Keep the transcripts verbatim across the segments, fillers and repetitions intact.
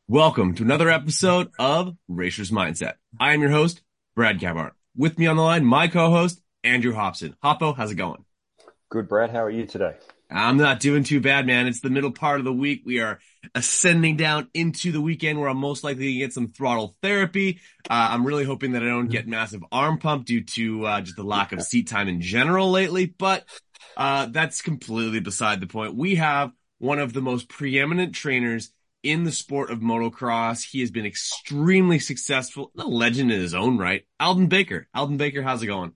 Welcome to another episode of Racer's Mindset. I am your host, Brad Gabhart. With me on the line, my co-host, Andrew Hobson. Hoppo, how's it going? Good, Brad. How are you today? I'm not doing too bad, man. It's the middle part of the week. We are ascending down into the weekend where I'm most likely to get some throttle therapy. Uh, I'm really hoping that I don't get massive arm pump due to uh, just the lack of seat time in general lately, but uh, that's completely beside the point. We have one of the most preeminent trainers in the sport of motocross. He has been extremely successful, a legend in his own right. Aldon Baker. Aldon Baker, how's it going?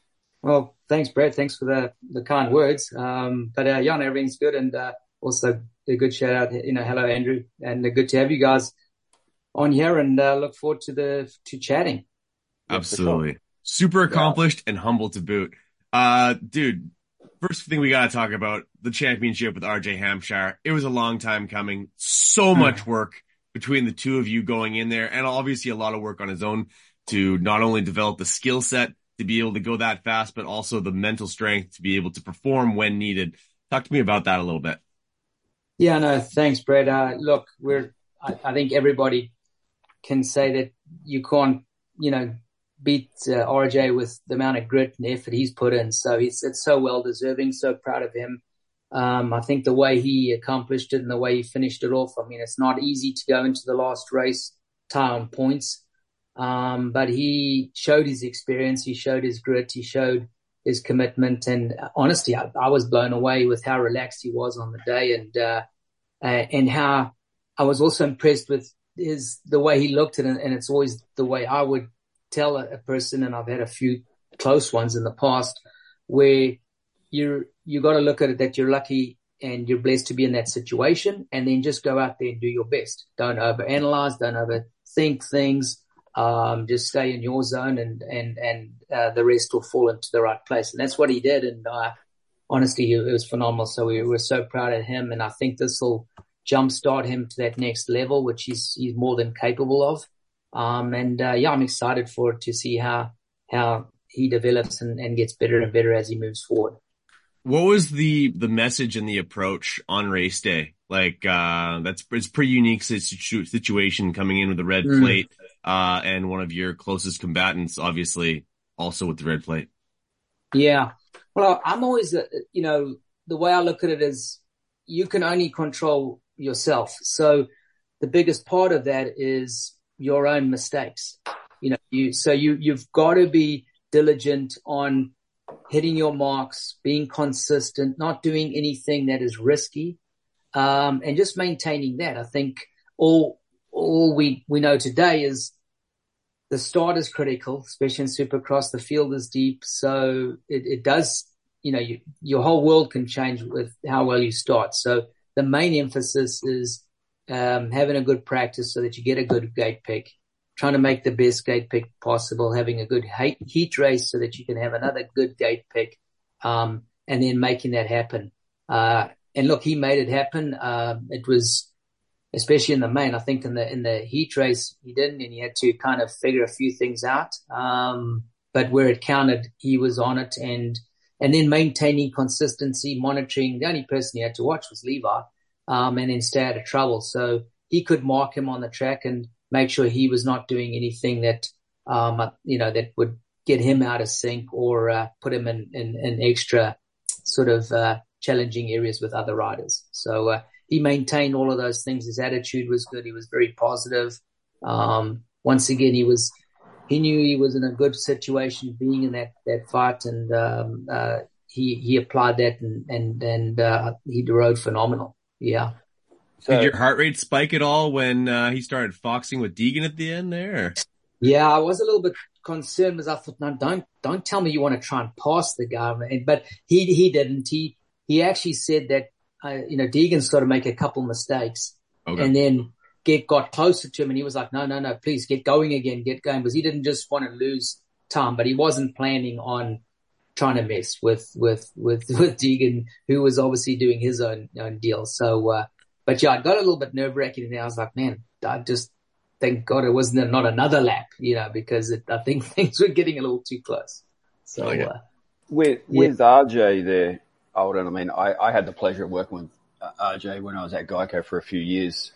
Well, thanks, Brett. Thanks for the, the kind words. Um, but, uh, yeah, no, everything's good. And, uh, also a good shout out, you know, hello, Andrew, and uh, good to have you guys on here and, uh, look forward to the, to chatting. Absolutely. Super accomplished yeah. and humble to boot. Uh, dude, first thing we got to talk about, the championship with R J Hampshire. It was a long time coming. So much work between the two of you going in there, and obviously a lot of work on his own to not only develop the skill set to be able to go that fast, but also the mental strength to be able to perform when needed. Talk to me about that a little bit. Yeah, no, thanks, Brett. Uh, look, we're, I, I think everybody can say that you can't, you know, beat uh, R J with the amount of grit and effort he's put in. So he's it's so well deserving, so proud of him. Um, I think the way he accomplished it and the way he finished it off, I mean, it's not easy to go into the last race tie on points. Um, but he showed his experience, he showed his grit, he showed his commitment. And uh, honestly, I, I was blown away with how relaxed he was on the day and, uh, uh, and how I was also impressed with his, the way he looked at it. And it's always the way I would tell a, a person, and I've had a few close ones in the past, where you're, you got to look at it that you're lucky and you're blessed to be in that situation, and then just go out there and do your best. Don't overanalyze, don't overthink things. Um, just stay in your zone and, and, and, uh, the rest will fall into the right place. And that's what he did. And, uh, honestly, it was phenomenal. So we were so proud of him. And I think this will jumpstart him to that next level, which he's, he's more than capable of. Um, and, uh, yeah, I'm excited for it to see how, how he develops and, and gets better and better as he moves forward. What was the, the message and the approach on race day? Like, uh, that's, it's a pretty unique situ- situation coming in with the red mm. plate, uh, and one of your closest combatants, obviously, also with the red plate. Yeah. Well, I'm always, uh, you know, the way I look at it is you can only control yourself. So the biggest part of that is your own mistakes. You know, you, so you, you've got to be diligent on hitting your marks, being consistent, not doing anything that is risky, um, and just maintaining that. I think all, all we, we know today is the start is critical, especially in Supercross. The field is deep. So it, it does, you know, you, your whole world can change with how well you start. So the main emphasis is, um, having a good practice so that you get a good gate pick, trying to make the best gate pick possible, having a good heat race so that you can have another good gate pick, um, and then making that happen. Uh, and look, he made it happen. Uh, it was, especially in the main, I think in the, in the heat race, he didn't, and he had to kind of figure a few things out. Um, but where it counted, he was on it, and, and then maintaining consistency, monitoring. The only person he had to watch was Levi, um, and then stay out of trouble. So he could mark him on the track and make sure he was not doing anything that, um, you know, that would get him out of sync or, uh, put him in, in, in extra sort of, uh, challenging areas with other riders. So, uh, he maintained all of those things. His attitude was good. He was very positive. Um, once again, he was, he knew he was in a good situation being in that, that fight. And, um, uh, he, he applied that and, and, and, uh, he rode phenomenal. Yeah. So, did your heart rate spike at all when uh, he started foxing with Deegan at the end there? Yeah, I was a little bit concerned because I thought, no, don't don't tell me you want to try and pass the guy. But he he didn't. He he actually said that uh, you know Deegan sort of make a couple mistakes, okay. and then get got closer to him, and he was like, no, no, no, please get going again, get going, because he didn't just want to lose time, but he wasn't planning on trying to mess with with with with Deegan, who was obviously doing his own own deal. So. Uh, But yeah, I got a little bit nerve wracking and I was like, man, I just thank God it wasn't not another lap, you know, because it, I think things were getting a little too close. So, oh, yeah. uh, with, with yeah. R J there, Alden, I mean, I, I had the pleasure of working with uh, R J when I was at Geico for a few years.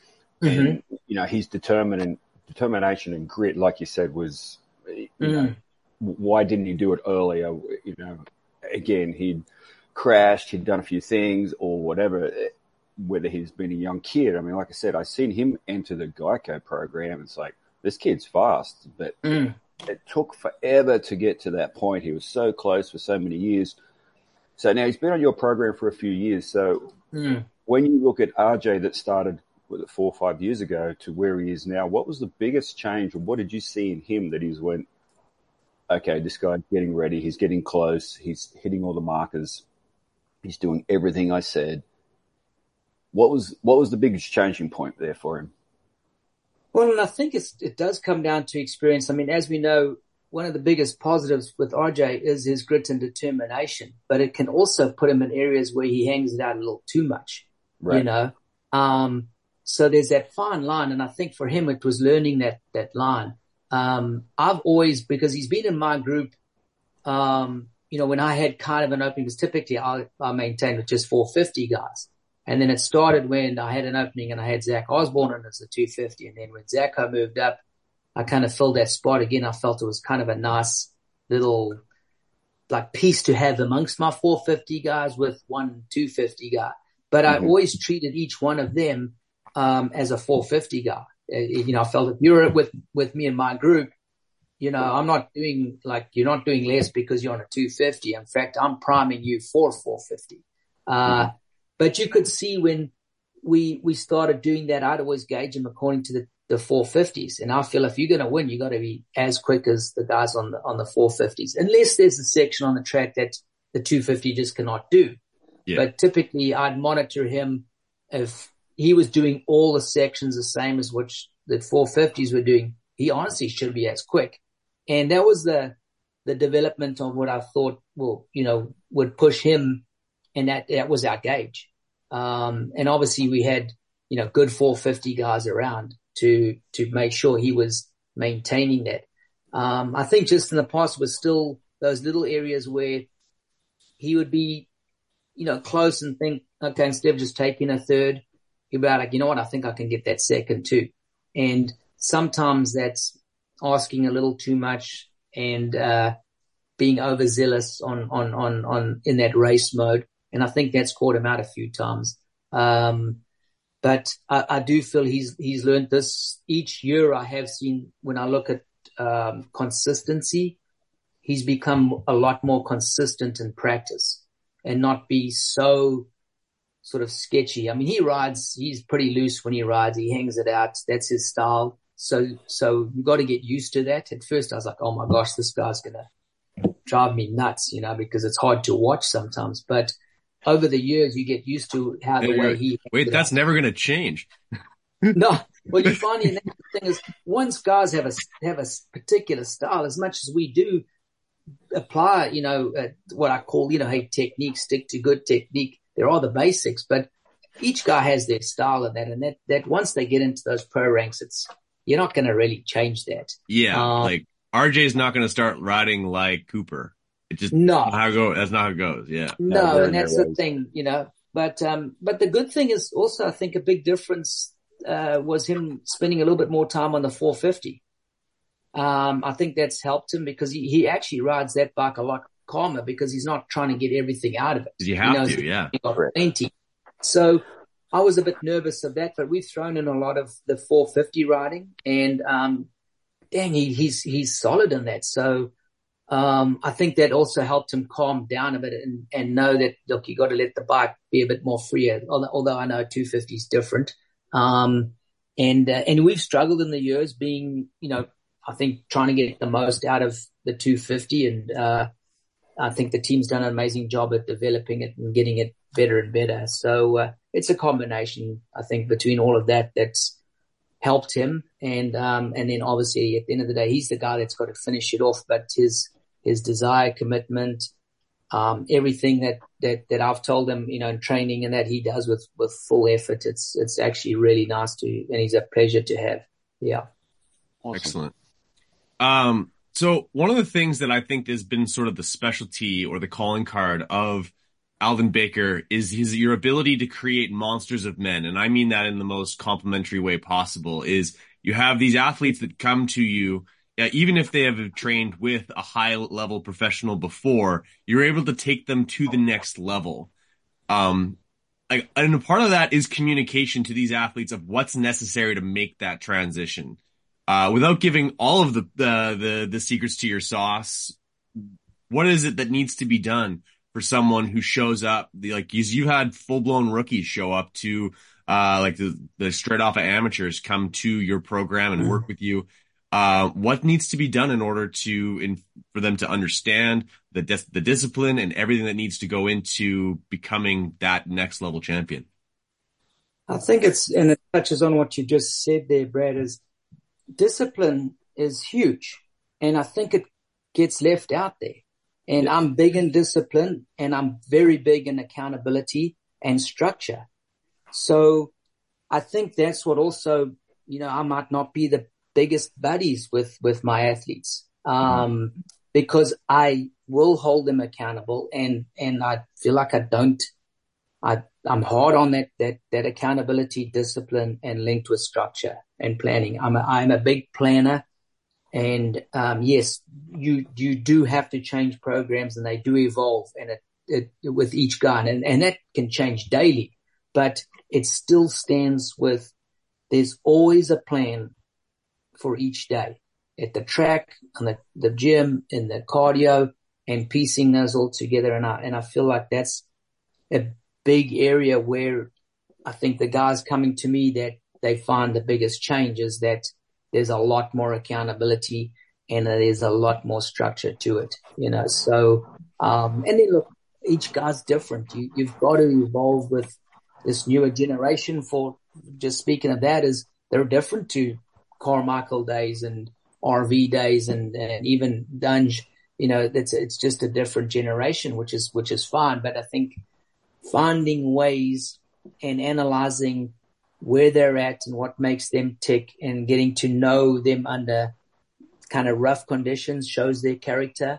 and Mm-hmm. you know his determined and determination and grit, like you said, was you Mm. know why didn't he do it earlier? You know, again he'd crashed, he'd done a few things or whatever. Whether he's been a young kid, I mean, like I said, I seen him enter the Geico program. It's like this kid's fast, but Mm. it took forever to get to that point. He was so close for so many years. So now he's been on your program for a few years. So Mm. when you look at R J that started was it four or five years ago to where he is now, what was the biggest change, or what did you see in him that he's went, okay, this guy's getting ready, he's getting close, he's hitting all the markers, he's doing everything I said. What was what was the biggest changing point there for him? Well, and I think it's, it does come down to experience. I mean, as we know, one of the biggest positives with R J is his grit and determination, but it can also put him in areas where he hangs it out a little too much, Right. you know. Um, so there's that fine line, and I think for him it was learning that that line. Um, I've always, because he's been in my group, um, you know, when I had kind of an opening, because typically I, I maintained with just four fifty guys. And then it started when I had an opening and I had Zach Osborne and it's a two fifty. And then when Zacho moved up, I kind of filled that spot again. I felt it was kind of a nice little like piece to have amongst my four fifty guys with one two fifty guy. But I Mhm. always treated each one of them um, as a four fifty guy. Uh, you know, I felt if you're with, with me in my group, you know, I'm not doing like, you're not doing less because you're on a two fifty. In fact, I'm priming you for four fifty. Uh, But you could see when we we started doing that, I'd always gauge them according to the, the four fifties. And I feel if you're going to win, you got to be as quick as the guys on the on the four fifties, unless there's a section on the track that the two fifty just cannot do. Yeah. But typically, I'd monitor him if he was doing all the sections the same as what the four fifties were doing. He honestly should be as quick, and that was the the development of what I thought, well, you know, would push him. And that, that was our gauge. Um, and obviously we had, you know, good four fifty guys around to, to make sure he was maintaining that. Um, I think just in the past was still those little areas where he would be, you know, close and think, okay, instead of just taking a third, he'd be like, you know what, I think I can get that second too. And sometimes that's asking a little too much and, uh, being overzealous on, on, on, on, in that race mode. And I think that's caught him out a few times. Um, but I, I do feel he's, he's learned this each year. I have seen when I look at, um, consistency, he's become a lot more consistent in practice and not be so sort of sketchy. I mean, he rides, he's pretty loose when he rides. He hangs it out. That's his style. So, so you've got to get used to that. At first I was like, oh my gosh, this guy's going to drive me nuts, you know, because it's hard to watch sometimes. But over the years, you get used to how the way he. Wait, that's never going to change. No, well, you find the thing is, once guys have a have a particular style, as much as we do apply, you know, uh, what I call, you know, hey, technique, stick to good technique. There are the basics, but each guy has their style and that, and that that once they get into those pro ranks, it's you're not going to really change that. Yeah, um, like R J's not going to start riding like Cooper. It just No. not how it go. That's not how it goes. Yeah. No, No, very and that's no the ways. thing, you know. But um, but the good thing is also, I think a big difference uh, was him spending a little bit more time on the four fifty. Um, I think that's helped him because he, he actually rides that bike a lot calmer because he's not trying to get everything out of it. 'Cause you have knows to, that yeah. he got Correct. plenty. So I was a bit nervous of that, but we've thrown in a lot of the four fifty riding, and um, dang, he, he's he's solid in that. So. Um, I think that also helped him calm down a bit and, and know that, look, you got to let the bike be a bit more freer, although, although I know two fifty is different. Um, and, uh, and we've struggled in the years being, you know, I think trying to get the most out of the two fifty. And, uh, I think the team's done an amazing job at developing it and getting it better and better. So, uh, it's a combination, I think, between all of that that's helped him. And, um, and then obviously at the end of the day, he's the guy that's got to finish it off, but his, his desire, commitment, um, everything that, that, that I've told him, you know, in training and that he does with, with full effort. It's, it's actually really nice to, and he's a pleasure to have. Yeah. Awesome. Excellent. Um, so one of the things that I think has been sort of the specialty or the calling card of Alvin Baker is his your ability to create monsters of men, and I mean that in the most complimentary way possible. Is you have these athletes that come to you, uh, even if they have trained with a high level professional before, you're able to take them to the next level. Um, I, and a part of that is communication to these athletes of what's necessary to make that transition. Uh, without giving all of the, the, the, the secrets to your sauce, what is it that needs to be done for someone who shows up? Like, you had full blown rookies show up to, uh, like the, the straight off of amateurs come to your program and work with you. Uh, what needs to be done in order to, in, for them to understand the, dis- the discipline and everything that needs to go into becoming that next level champion? I think it's, and it touches on what you just said there, Brad, is discipline is huge. And I think it gets left out there. And yeah. I'm big in discipline, and I'm very big in accountability and structure. So I think that's what also, you know, I might not be the biggest buddies with, with my athletes, um, mm-hmm. because I will hold them accountable, and, and I feel like I don't, I, I'm hard on that, that, that accountability, discipline, and linked with structure and planning. I'm a, I'm a big planner, and, um, yes, you, you do have to change programs, and they do evolve, and it, it, with each guy, and, and that can change daily, but it still stands with, there's always a plan for each day at the track, on the, the gym, in the cardio, and piecing those all together. And I, and I feel like that's a big area where I think the guys coming to me that they find the biggest change is that there's a lot more accountability, and there's a lot more structure to it, you know? So, um, and then look, each guy's different. You, you've got to evolve with this newer generation. For just speaking of that, is they're different to Carmichael days and R V days, and, and even Dunge. You know, it's, it's just a different generation, which is, which is fine. But I think finding ways and analyzing where they're at and what makes them tick, and getting to know them under kind of rough conditions shows their character,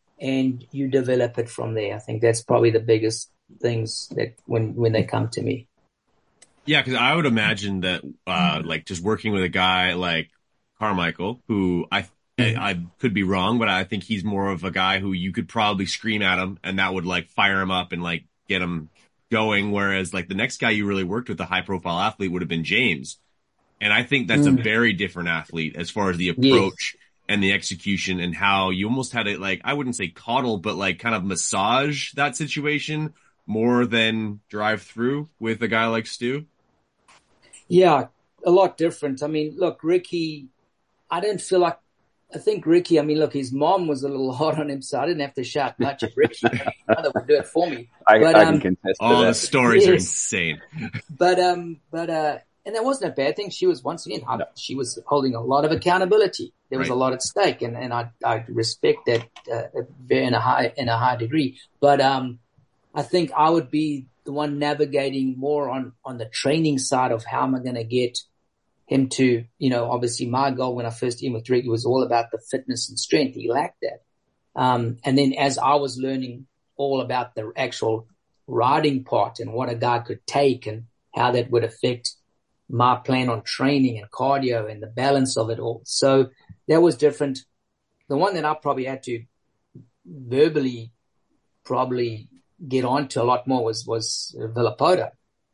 and you develop it from there. I think that's probably the biggest things that when, when they come to me. Yeah, because I would imagine that, uh, like, just working with a guy like Carmichael, who I, I I could be wrong, but I think he's more of a guy who you could probably scream at him, and that would, like, fire him up and, like, get him going. Whereas, like, the next guy you really worked with, a high-profile athlete, would have been James. And I think that's mm. a very different athlete as far as the approach yes. and the execution, and how you almost had it, like, I wouldn't say coddle, but, like, kind of massage that situation more than drive through with a guy like Stu. Yeah, a lot different. I mean, look, Ricky, I didn't feel like, I think Ricky, I mean, look, his mom was a little hard on him, so I didn't have to shout much at Ricky. My mother would do it for me. I, but, I um, can contest all that. the stories yes. are insane. But, um, but, uh, and that wasn't a bad thing. She was, once again, no. she was holding a lot of accountability. There was right. a lot at stake, and, and I, I respect that, uh, in a high, in a high degree. But, um, I think I would be the one navigating more on, on the training side of how am I going to get him to, you know, obviously my goal when I first in with Ricky was all about the fitness and strength. He lacked that. Um, and then as I was learning all about the actual riding part and what a guy could take and how that would affect my plan on training and cardio and the balance of it all. So that was different. The one that I probably had to verbally probably get onto a lot more was, was Villapoto.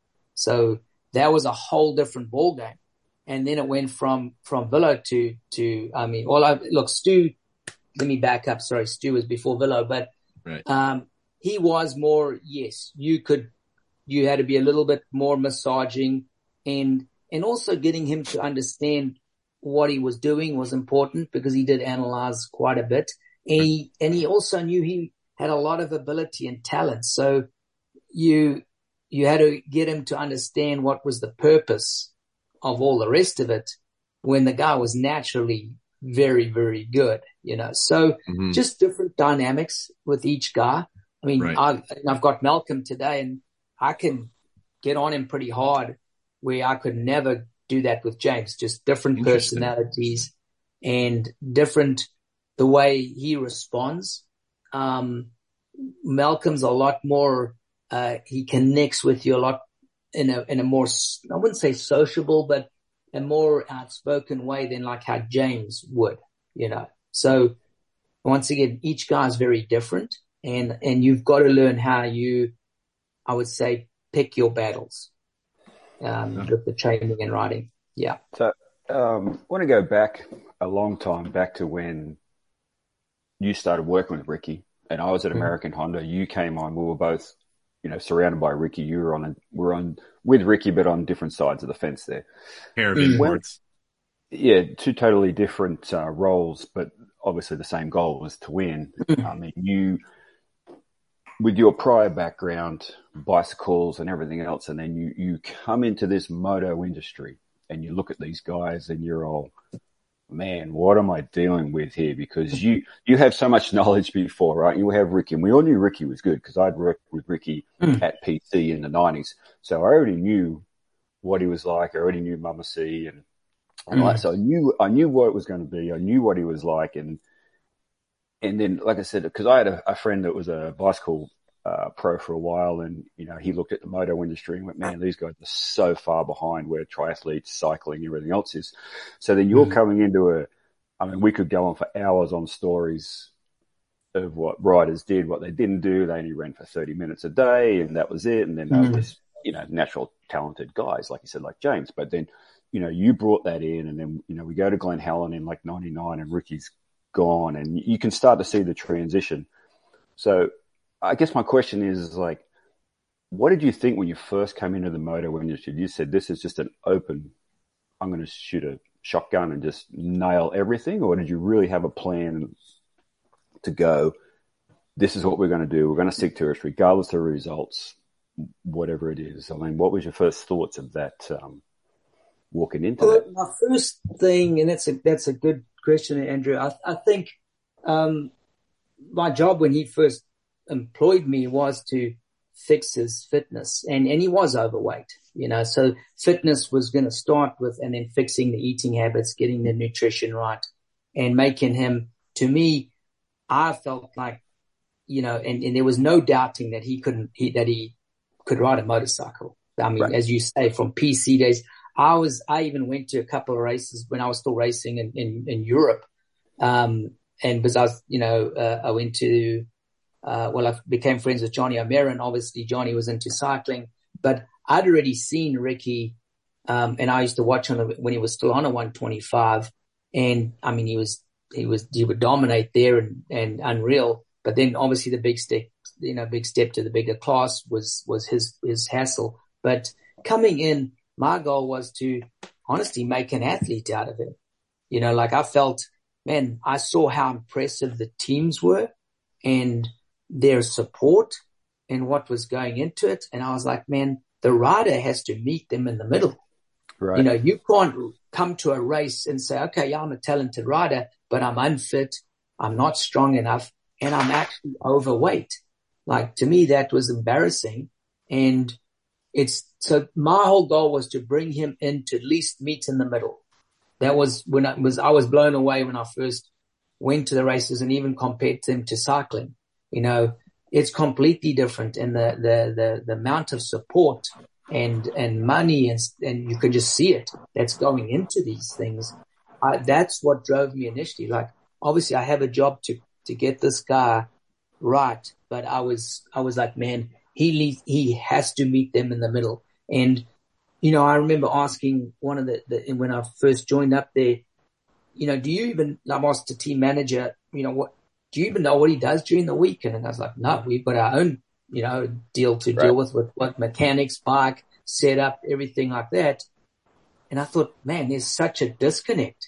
So that was a whole different ball game. And then it went from, from Villa to, to, I mean, all I, look, Stu, let me back up. Sorry, Stu was before Villa, but, right. um, he was more, yes, you could, you had to be a little bit more massaging, and, and also getting him to understand what he was doing was important, because he did analyze quite a bit. And he, and he also knew he had a lot of ability and talent. So you, you had to get him to understand what was the purpose of all the rest of it, when the guy was naturally very, very good, you know. So mm-hmm. just different dynamics with each guy. I mean, right. I, I've got Malcolm today, and I can get on him pretty hard, where I could never do that with James. Just different personalities and different the way he responds. Um, Malcolm's a lot more uh, he connects with you a lot in a, in a more, I wouldn't say sociable, but a more outspoken way than like how James would, you know. So once again, each guy is very different, and, and you've got to learn how you, I would say, pick your battles, um, okay. with the training and riding. Yeah. So, um, I want to go back a long time, back to when you started working with Ricky and I was at American mm-hmm. Honda. You came on, we were both, you know, surrounded by Ricky. You were on, a, we're on with Ricky, but on different sides of the fence there. Pair of imports. Yeah, two totally different uh, roles, but obviously the same goal was to win. Mm-hmm. I mean, you, with your prior background, bicycles and everything else, and then you, you come into this moto industry and you look at these guys and you're all, man, what am I dealing with here? Because you, you have so much knowledge before, right? You have Ricky, and we all knew Ricky was good because I'd worked with Ricky mm. at P C in the nineties. So I already knew what he was like. I already knew Mama C and, and mm. like, so I knew, I knew what it was going to be. I knew what he was like. And, and then, like I said, because I had a, a friend that was a bicycle Uh, pro for a while, and you know he looked at the moto industry and went, "Man, these guys are so far behind where triathletes, cycling, everything else is." So then you're mm-hmm. coming into a, I mean, we could go on for hours on stories of what riders did, what they didn't do. They only ran for thirty minutes a day, and that was it. And then mm-hmm. they were just, you know, natural, talented guys, like you said, like James. But then, you know, you brought that in, and then you know we go to Glen Helen in like ninety-nine, and Ricky's gone, and you can start to see the transition. So I guess my question is, is like, what did you think when you first came into the moto industry? You said this is just an open, I'm going to shoot a shotgun and just nail everything, or did you really have a plan to go, this is what we're going to do, we're going to stick to it regardless of the results, whatever it is? I mean, what was your first thoughts of that, um, walking into well, that? My first thing, and that's a, that's a good question, Andrew. I, I think um, my job when he first employed me was to fix his fitness, and, and he was overweight, you know, so fitness was going to start with, and then fixing the eating habits, getting the nutrition right, and making him, to me, I felt like, you know, and, and there was no doubting that he couldn't, he, that he could ride a motorcycle. I mean, right. As you say, from P C days, I was, I even went to a couple of races when I was still racing in, in, in Europe. Um, and because I was, you know, uh, I went to, Uh, well, I became friends with Johnny O'Meara, and obviously Johnny was into cycling, but I'd already seen Ricky, um, and I used to watch him when he was still on a one twenty-five. And I mean, he was, he was, he would dominate there and, and unreal. But then obviously the big step, you know, big step to the bigger class was, was his, his hassle. But coming in, my goal was to honestly make an athlete out of him. You know, like I felt, man, I saw how impressive the teams were and their support and what was going into it. And I was like, man, the rider has to meet them in the middle. Right. You know, you can't come to a race and say, okay, yeah, I'm a talented rider, but I'm unfit. I'm not strong enough, and I'm actually overweight. Like, to me, that was embarrassing. And it's, so my whole goal was to bring him in to at least meet in the middle. That was when I was, I was blown away when I first went to the races and even compared them to cycling. You know, it's completely different, and the, the, the, the amount of support and, and money and, and you can just see it that's going into these things. I, that's what drove me initially. Like, obviously I have a job to, to get this guy right, but I was, I was like, man, he leads, he has to meet them in the middle. And, you know, I remember asking one of the, the when I first joined up there, you know, do you even, I asked the team manager, you know, what, do you even know what he does during the week? And I was like, no, we've got our own, you know, deal to right. deal with, with what mechanics, bike, setup, everything like that. And I thought, man, there's such a disconnect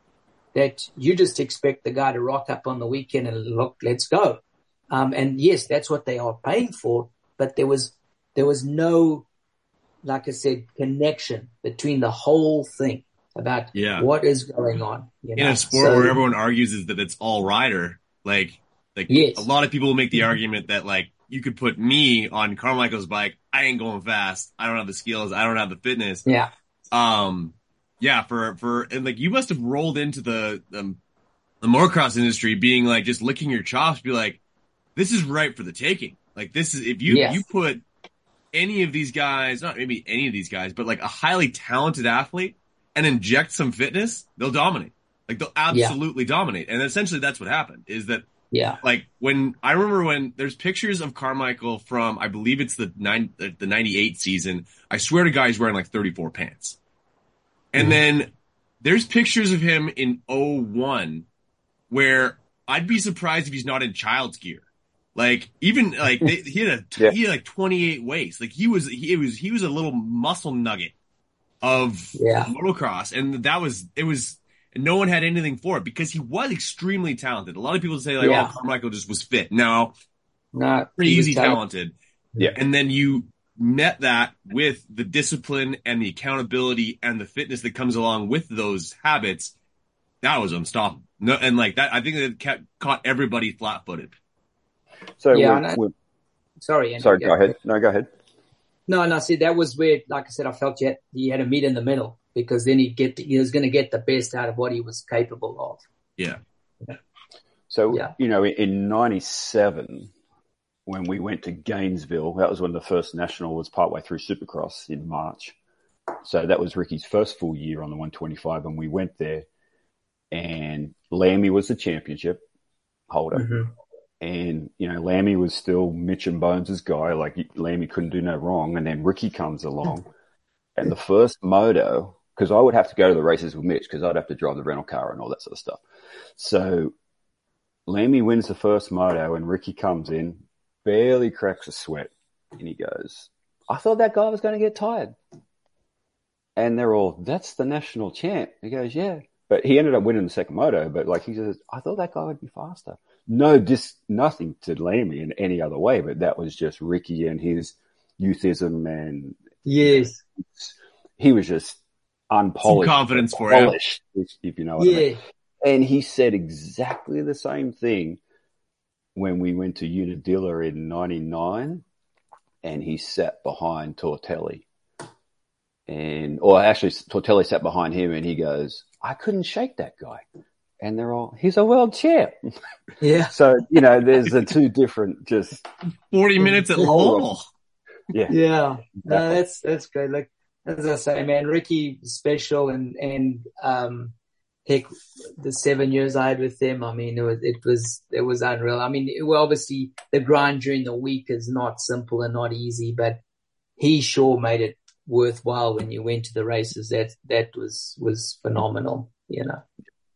that you just expect the guy to rock up on the weekend and look, let's go. Um, and yes, that's what they are paying for, but there was, there was no, like I said, connection between the whole thing about yeah. what is going on. You know? In a sport so, where everyone argues is that it's all rider. Like, like yes. a lot of people make the argument that like you could put me on Carmichael's bike. I ain't going fast. I don't have the skills. I don't have the fitness. Yeah. Um, yeah, for, for, and like you must have rolled into the, um, the motocross industry being like just licking your chops, be like, this is right for the taking. Like this is, if you, yes. you put any of these guys, not maybe any of these guys, but like a highly talented athlete and inject some fitness, they'll dominate. Like they'll absolutely yeah. dominate. And essentially that's what happened is that, yeah, like when I remember when there's pictures of Carmichael from, I believe it's the nine, the ninety-eight season. I swear to God, he's wearing like thirty-four pants. And mm. then there's pictures of him in oh one where I'd be surprised if he's not in child's gear. Like even like they, he had a yeah. he had like twenty-eight waist. Like he was he was he was a little muscle nugget of yeah. motocross, and that was it was. And no one had anything for it because he was extremely talented. A lot of people say like, yeah. "Oh, Carmichael just was fit." No, no, crazy talented. Yeah, and then you met that with the discipline and the accountability and the fitness that comes along with those habits. That was unstoppable. No, and like that, I think it kept caught everybody flat-footed. So yeah, we're, I, we're, sorry, Andrew, sorry, go ahead. No, go ahead. No, no. See, that was where, like I said, I felt you had, you had to meet in the middle. Because then he get he was going to get the best out of what he was capable of. Yeah. yeah. So yeah. you know, in ninety-seven, when we went to Gainesville, that was when the first national was partway through Supercross in March. So that was Ricky's first full year on the one twenty-five, and we went there. And Lammy was the championship holder, mm-hmm. and you know, Lammy was still Mitch and Bones' guy. Like Lammy couldn't do no wrong, and then Ricky comes along, and the first moto. Because I would have to go to the races with Mitch because I'd have to drive the rental car and all that sort of stuff. So Lammy wins the first moto and Ricky comes in, barely cracks a sweat. And he goes, I thought that guy was going to get tired. And they're all, that's the national champ. He goes, yeah. But he ended up winning the second moto. But like he says, I thought that guy would be faster. No, just nothing to Lammy in any other way. But that was just Ricky and his youthism. And yes, he was just unpolished, some confidence for him, if, if you know what yeah. I mean. And he said exactly the same thing when we went to Unadilla in ninety-nine, and he sat behind Tortelli, and or actually Tortelli sat behind him, and he goes, "I couldn't shake that guy," and they're all, "He's a world champ." Yeah. So you know, there's the two different just forty minutes at Lowell. Yeah. Yeah. Exactly. No, that's that's great. Like. As I say, man, Ricky is special, and and um, heck, the seven years I had with them, I mean, it was it was it was unreal. I mean, it, well, obviously the grind during the week is not simple and not easy, but he sure made it worthwhile when you went to the races. That that was was phenomenal, you know.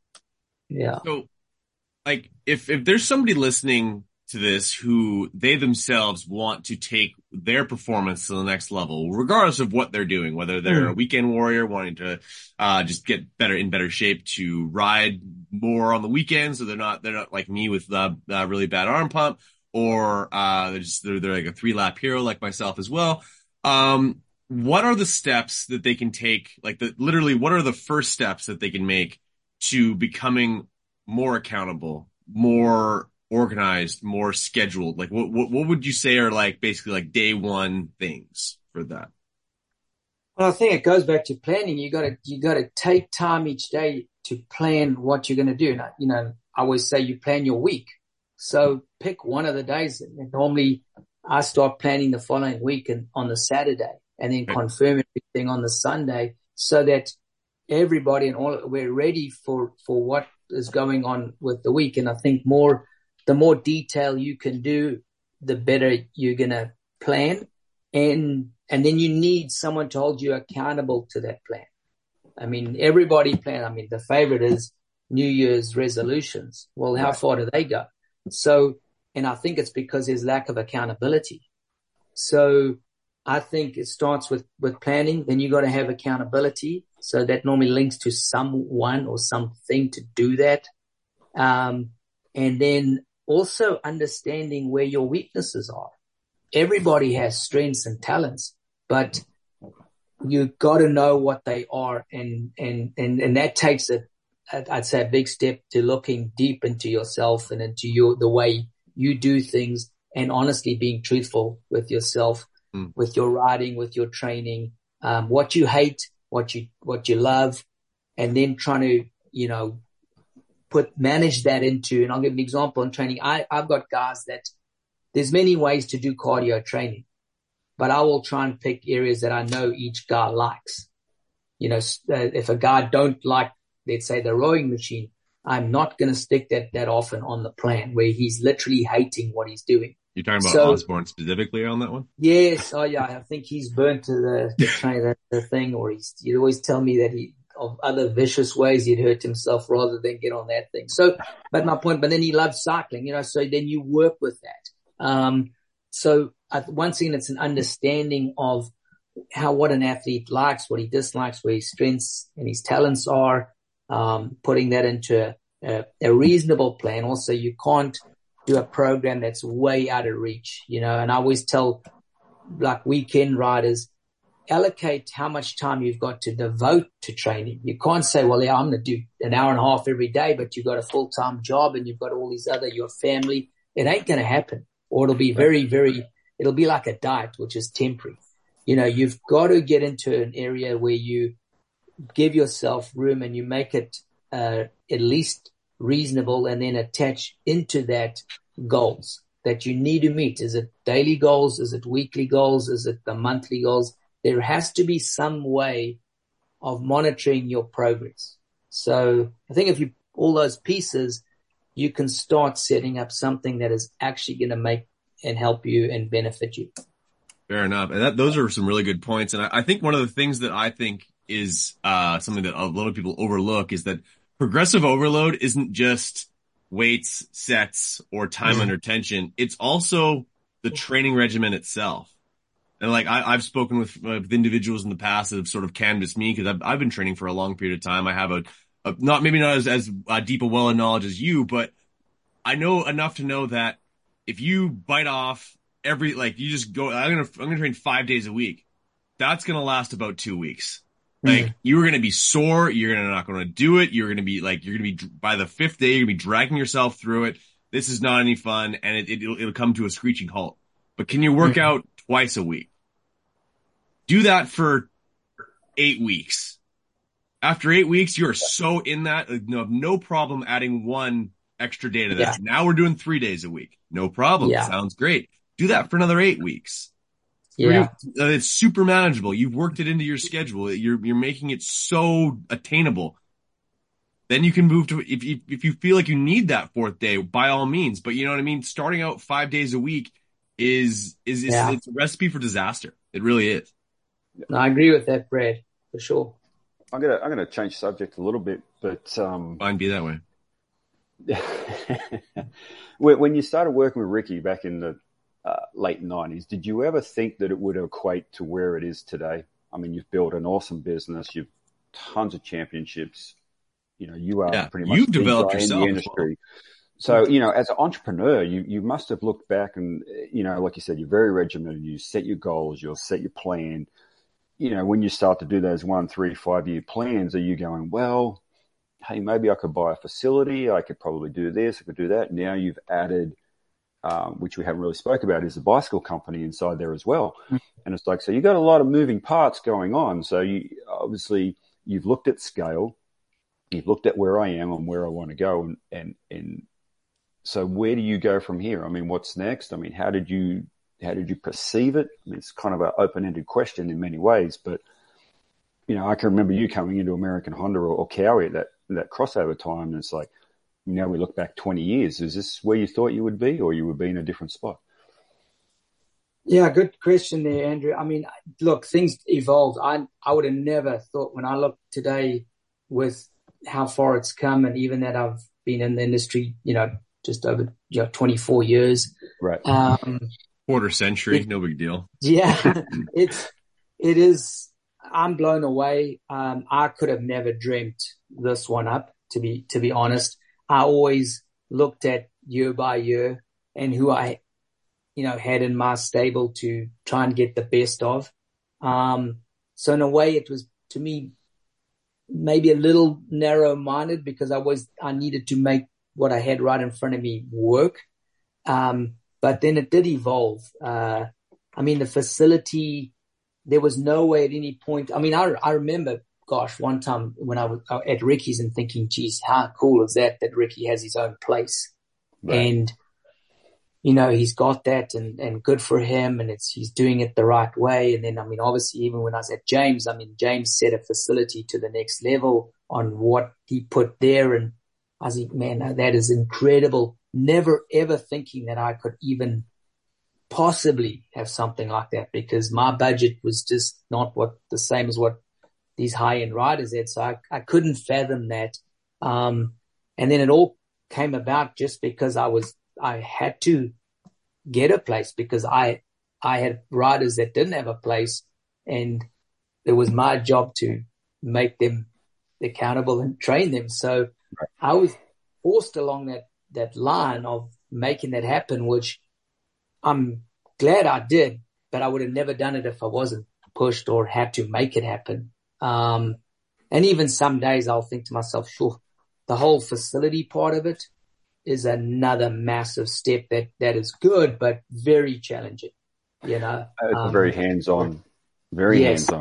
Yeah. So, like, if if there's somebody listening to this who they themselves want to take their performance to the next level, regardless of what they're doing, whether they're mm. a weekend warrior wanting to uh just get better in better shape to ride more on the weekends, so they're not they're not like me with the uh, really bad arm pump, or uh they're just they're, they're like a three lap hero like myself as well. Um, what are the steps that they can take? Like the literally, what are the first steps that they can make to becoming more accountable, more organized, more scheduled? Like what, what, what would you say are like basically like day one things for that? Well, I think it goes back to planning. You gotta, you gotta take time each day to plan what you're going to do. Now, you know, I always say you plan your week. So pick one of the days. And normally I start planning the following week and on the Saturday, and then confirm everything on the Sunday, so that everybody and all, we're ready for, for what is going on with the week. And I think more, the more detail you can do, the better you're going to plan. And, and then you need someone to hold you accountable to that plan. I mean, everybody plan. I mean, the favorite is New Year's resolutions. Well, how far do they go? So, and I think it's because there's lack of accountability. So I think it starts with, with planning. Then you got to have accountability. So that normally links to someone or something to do that. Um, and then also understanding where your weaknesses are. Everybody has strengths and talents, but you got to know what they are. And, and, and, and that takes a, I'd say a big step to looking deep into yourself and into your, the way you do things, and honestly being truthful with yourself, mm. with your riding, with your training, um, what you hate, what you, what you love, and then trying to, you know, put, manage that into, and I'll give an example in training. I, I've got guys that there's many ways to do cardio training. but I will try and pick areas that I know each guy likes. You know, uh, if a guy don't like, let's say, the rowing machine, I'm not going to stick that that often on the plan where he's literally hating what he's doing. You're talking about so, Osborne specifically on that one? Yes. Oh, yeah. I think he's burnt to the, the, the, the thing, or he's, he'd always tell me that he, of other vicious ways he'd hurt himself rather than get on that thing. So, but my point, but then he loves cycling, you know, so then you work with that. Um, so I, once again, it's an understanding of how, what an athlete likes, what he dislikes, where his strengths and his talents are, um, putting that into a, a reasonable plan. Also, you can't do a program that's way out of reach, you know, and I always tell like weekend riders, allocate how much time you've got to devote to training. You can't say, well, yeah, I'm going to do an hour and a half every day, but you've got a full-time job and you've got all these other, your family. It ain't going to happen. Or it'll be very, very, it'll be like a diet, which is temporary. You know, you've got to get into an area where you give yourself room and you make it uh, at least reasonable, and then attach into that goals that you need to meet. Is it daily goals? Is it weekly goals? Is it the monthly goals? There has to be some way of monitoring your progress. So I think if you, all those pieces, you can start setting up something that is actually going to make and help you and benefit you. Fair enough. And that, those are some really good points. And I, I think one of the things that I think is, uh, something that a lot of people overlook is that progressive overload isn't just weights, sets, or time mm-hmm. under tension. It's also the training regimen itself. And like I, I've spoken with, uh, with individuals in the past that have sort of canvassed me because I've, I've been training for a long period of time. I have a, a not maybe not as, as uh, deep a well of knowledge as you, but I know enough to know that if you bite off every, like you just go, I'm gonna I'm gonna train five days a week. That's gonna last about two weeks. Like mm-hmm. you're gonna be sore. You're gonna not gonna do it. You're gonna be like you're gonna be by the fifth day. You're gonna be dragging yourself through it. This is not any fun, and it, it it'll, it'll come to a screeching halt. But can you work mm-hmm. out twice a week? Do that for eight weeks. After eight weeks, you're so in that, you have no problem adding one extra day to that. Yeah. Now we're doing three days a week. No problem. Yeah. Sounds great. Do that for another eight weeks. Yeah. Doing, uh, it's super manageable. You've worked it into your schedule. You're, you're making it so attainable. Then you can move to, if you, if you feel like you need that fourth day, by all means. But you know what I mean? Starting out five days a week is, is, is yeah. it's a recipe for disaster. It really is. No, I agree with that, Brad, for sure. I'm gonna I'm gonna change subject a little bit, but um, fine, be that way. When you started working with Ricky back in the uh, late nineties, did you ever think that it would equate to where it is today? I mean, you've built an awesome business, you've tons of championships. You know, you are yeah, pretty much you've developed in yourself the industry. So, you know, as an entrepreneur, you, you must have looked back and, you know, like you said, you're very regimented. You set your goals, you'll set your plan. You know, when you start to do those one, three, five year plans, are you going, well, hey, maybe I could buy a facility. I could probably do this. I could do that. Now you've added, um, which we haven't really spoke about, is a bicycle company inside there as well. Mm-hmm. And it's like, so you've got a lot of moving parts going on. So you obviously you've looked at scale, you've looked at where I am and where I want to go. And, and, and so where do you go from here? I mean, what's next? I mean, how did you, How did you perceive it? I mean, it's kind of an open-ended question in many ways, but, you know, I can remember you coming into American Honda or, or Cowie at that, that crossover time, and it's like, now we look back twenty years. Is this where you thought you would be, or you would be in a different spot? Yeah, good question there, Andrew. I mean, look, things evolved. I I would have never thought when I look today with how far it's come, and even that I've been in the industry, you know, just over you know, twenty-four years. Right. Um, Quarter century, it, no big deal. Yeah, it's, it is, I'm blown away. Um, I could have never dreamt this one up, to be, to be honest. I always looked at year by year and who I, you know, had in my stable to try and get the best of. Um, so in a way it was, to me, maybe a little narrow minded because I was, I needed to make what I had right in front of me work. Um, But then it did evolve. Uh, I mean, the facility, there was no way at any point. I mean, I, I remember, gosh, one time when I was at Ricky's and thinking, geez, how cool is that, that Ricky has his own place. Right. And you know, he's got that and, and good for him, and it's, he's doing it the right way. And then, I mean, obviously, even when I was at James, I mean, James set a facility to the next level on what he put there. And I was like, man, that is incredible. Never ever thinking that I could even possibly have something like that, because my budget was just not what the same as what these high end riders had. So I, I couldn't fathom that. Um, and then it all came about just because I was, I had to get a place, because I, I had riders that didn't have a place, and it was my job to make them accountable and train them. So right. I was forced along that, that line of making that happen, which I'm glad I did, but I would have never done it if I wasn't pushed or had to make it happen. Um, and even some days I'll think to myself, sure, the whole facility part of it is another massive step that, that is good, but very challenging, you know. It's um, very hands-on, very yes. hands-on,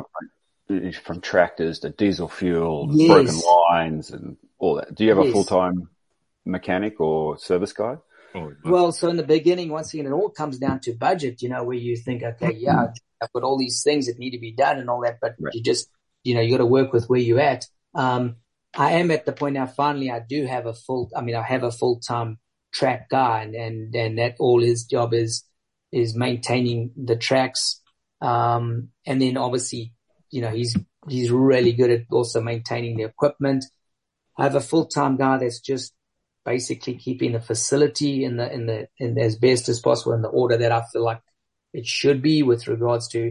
from tractors to diesel fuel, yes. broken lines and all that. Do you have a yes. full-time mechanic or service guy? Oh, well, so in the beginning, once again, it all comes down to budget, you know, where you think, okay, yeah, I've got all these things that need to be done and all that, but right. you just, you know, you got to work with where you're at. Um, I am at the point now, finally, I do have a full, I mean, I have a full-time track guy, and, and, and that all his job is, is maintaining the tracks. Um, and then obviously, you know, he's, he's really good at also maintaining the equipment. I have a full-time guy that's just basically keeping the facility in the, in the, in as best as possible in the order that I feel like it should be with regards to,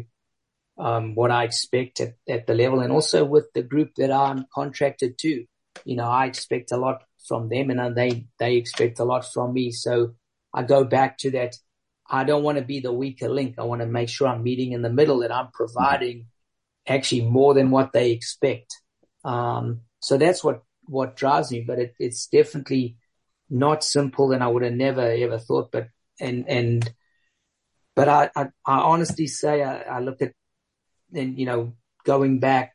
um, what I expect at, at the level, and also with the group that I'm contracted to. You know, I expect a lot from them, and they, they expect a lot from me. So I go back to that. I don't want to be the weaker link. I want to make sure I'm meeting in the middle, that I'm providing actually more than what they expect. Um, so that's what, what drives me, but it, it's definitely not simple, and I would have never ever thought, but, and, and, but I, I, I honestly say, I, I look at, and, you know, going back,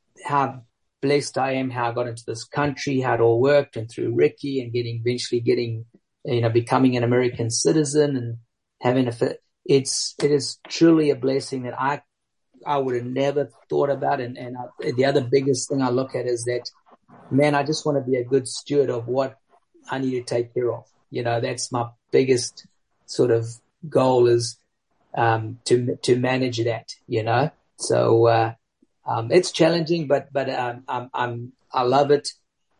how blessed I am, how I got into this country, how it all worked, and through Ricky and getting, eventually getting, you know, becoming an American citizen and having a fit. It's, it is truly a blessing that I, I would have never thought about. And, and I, the other biggest thing I look at is that, man, I just want to be a good steward of what I need to take care of. You know, that's my biggest sort of goal, is, um, to, to manage that, you know. So, uh, um, it's challenging, but, but, um, I'm, I'm, I love it.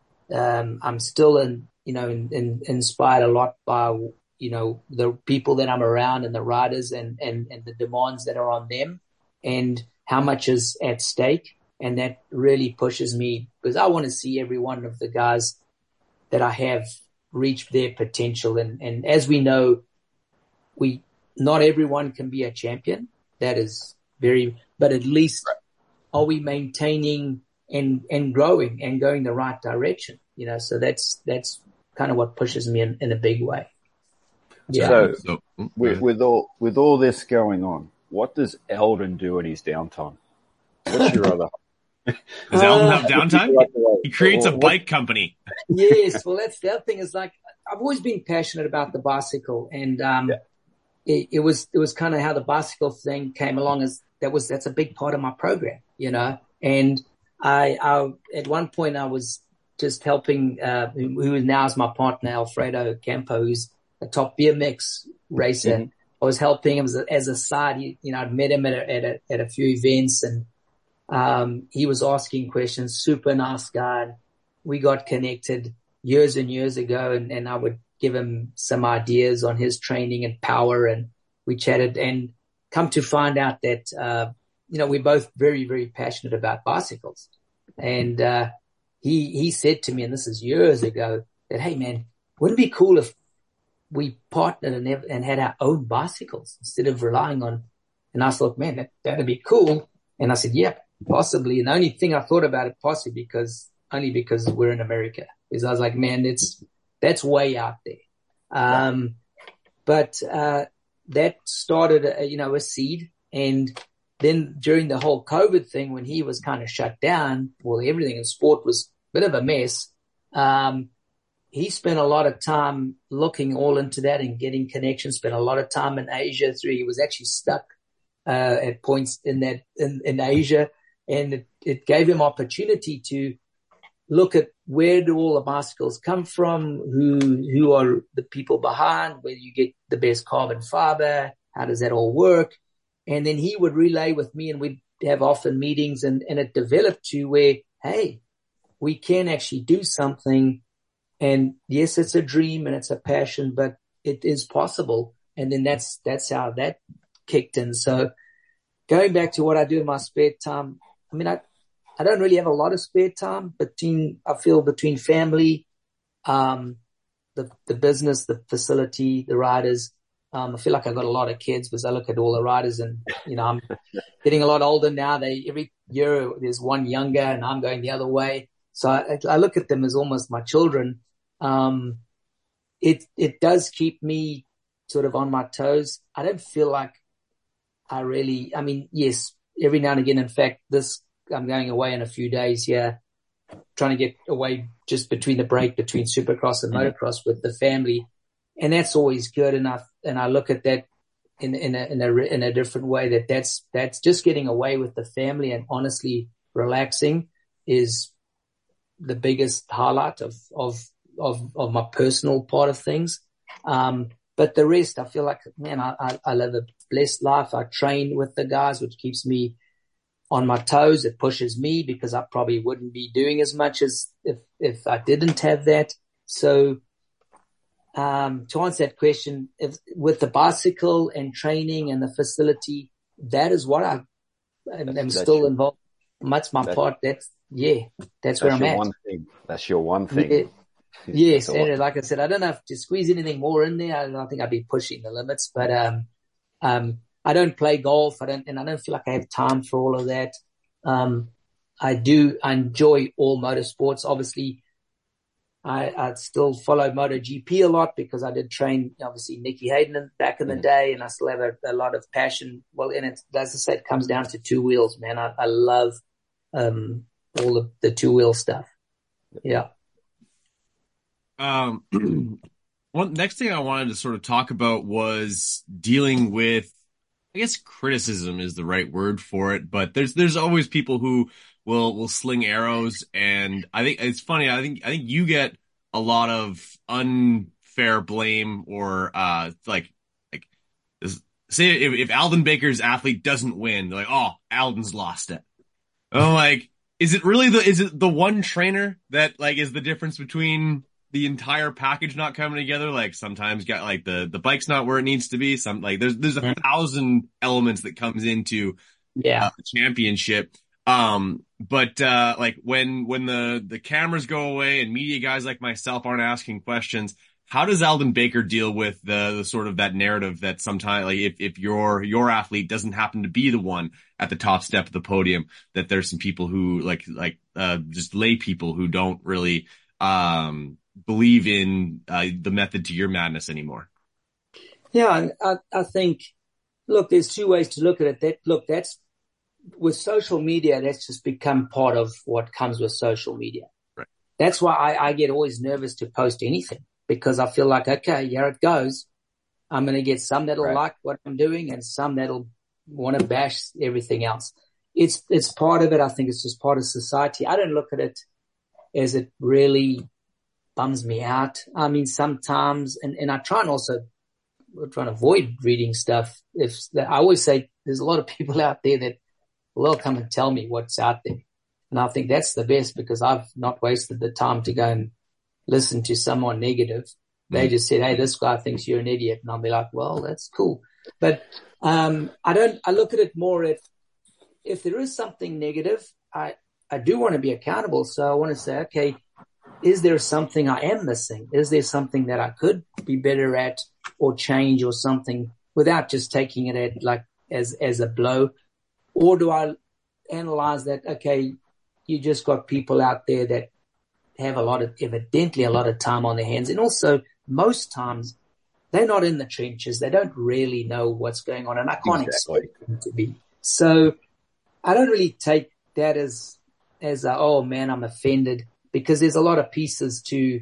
Um, I'm still in, you know, in, in, inspired a lot by, you know, the people that I'm around and the riders and, and, and the demands that are on them and how much is at stake. And that really pushes me, because I want to see every one of the guys that I have reach their potential. And, and as we know, we, not everyone can be a champion. That is very, but at least are we maintaining and, and growing and going the right direction, you know? So that's, that's kind of what pushes me in, in a big way. Yeah. So, so with, with all, with all this going on, what does Eldon do in his downtime? What's your other? Does Eldon have downtime? He creates a bike company. Yes. Well, that's the other thing, is like, I've always been passionate about the bicycle, and, um, yeah. it, it was, it was kind of how the bicycle thing came along, as that was, that's a big part of my program, you know? And I, I, at one point I was just helping, uh, who now is my partner, Alfredo Campo, who's a top B M X racer. Mm-hmm. I was helping him as a, as a side. You, you know, I'd met him at a, at a, at a few events, and, um, he was asking questions, super nice guy. We got connected years and years ago, and, and I would give him some ideas on his training and power, and we chatted, and come to find out that, uh, you know, we're both very, very passionate about bicycles. And, uh, he, he said to me, and this is years ago, that, hey man, wouldn't it be cool if we partnered and, have, and had our own bicycles instead of relying on, and I thought, man, that, that'd be cool. And I said, yeah, possibly. And the only thing I thought about it possibly because, only because we're in America, is I was like, man, it's, that's way out there. Um, but, uh, that started, a, you know, a seed. And then during the whole COVID thing, when he was kind of shut down, well, everything in sport was a bit of a mess. Um, he spent a lot of time looking all into that and getting connections, spent a lot of time in Asia through, he was actually stuck, uh, at points in that, in, in Asia. And it, it gave him opportunity to look at where do all the bicycles come from, who, who are the people behind, where you get the best carbon fiber, how does that all work? And then he would relay with me and we'd have often meetings, and, and it developed to where, hey, we can actually do something. And yes, it's a dream and it's a passion, but it is possible. And then that's, that's how that kicked in. So going back to what I do in my spare time, I mean, I, I don't really have a lot of spare time between, I feel between family, um, the, the business, the facility, the riders. Um, I feel like I've got a lot of kids because I look at all the riders and, you know, I'm getting a lot older now. They, every year there's one younger and I'm going the other way. So I, I look at them as almost my children. Um, it, it does keep me sort of on my toes. I don't feel like I really, I mean, yes, every now and again, in fact, this, I'm going away in a few days here, trying to get away just between the break between Supercross and motocross with the family. And that's always good. And I, and I look at that in, in a, in a, in a different way, that that's, that's just getting away with the family and honestly relaxing is the biggest highlight of, of, of, of my personal part of things. Um, but the rest, I feel like, man, I, I, I live a blessed life. I train with the guys, which keeps me on my toes. It pushes me because I probably wouldn't be doing as much as if, if I didn't have that. So, um, to answer that question, if, with the bicycle and training and the facility, that is what I am, am still involved. That's my part. That's, yeah, that's, that's where I'm your at. One thing. That's your one thing. Yeah. Yes. And like I said, I don't have to squeeze anything more in there. I don't think I'd be pushing the limits, but, um, um, I don't play golf. I don't, and I don't feel like I have time for all of that. Um, I do, I enjoy all motorsports. Obviously, I, I still follow MotoGP a lot because I did train, obviously, Nicky Hayden back in the mm. day, and I still have a, a lot of passion. Well, and it's, as I said, it comes down to two wheels, man. I, I love, um, all of the two wheel stuff. Yeah. Um, one next thing I wanted to sort of talk about was dealing with, I guess criticism is the right word for it, but there's, there's always people who will, will sling arrows. And I think it's funny. I think, I think you get a lot of unfair blame or, uh, like, like say if, if Aldon Baker's athlete doesn't win, they're like, oh, Aldon's lost it. And I'm like, is it really the, is it the one trainer that like is the difference between the entire package not coming together? Like sometimes got like the, the bike's not where it needs to be. Some like there's, there's a thousand elements that comes into yeah uh, the championship. Um, but, uh, like when, when the, the cameras go away and media guys like myself aren't asking questions, how does Aldon Baker deal with the, the sort of that narrative that sometimes like if, if your, your athlete doesn't happen to be the one at the top step of the podium, that there's some people who like, like, uh, just lay people who don't really, um, believe in uh, the method to your madness anymore? Yeah, I, I think, look, there's two ways to look at it. That look, that's with social media, that's just become part of what comes with social media. Right. That's why I, I get always nervous to post anything because I feel like, okay, here it goes. I'm going to get some that'll right. like what I'm doing and some that'll want to bash everything else. It's, it's part of it. I think it's just part of society. I don't look at it as it really bums me out. I mean, sometimes, and, and I try and also try and avoid reading stuff. If I always say there's a lot of people out there that will come and tell me what's out there. And I think that's the best because I've not wasted the time to go and listen to someone negative. They just said, hey, this guy thinks you're an idiot. And I'll be like, well, that's cool. But, um, I don't, I look at it more if, if there is something negative, I, I do want to be accountable. So I want to say, okay, is there something I am missing? Is there something that I could be better at or change or something without just taking it at like as, as a blow? Or do I analyze that, okay, you just got people out there that have a lot of, evidently a lot of time on their hands. And also most times they're not in the trenches. They don't really know what's going on and I can't exactly. expect them to be. So I don't really take that as, as a, oh man, I'm offended. Because there's a lot of pieces to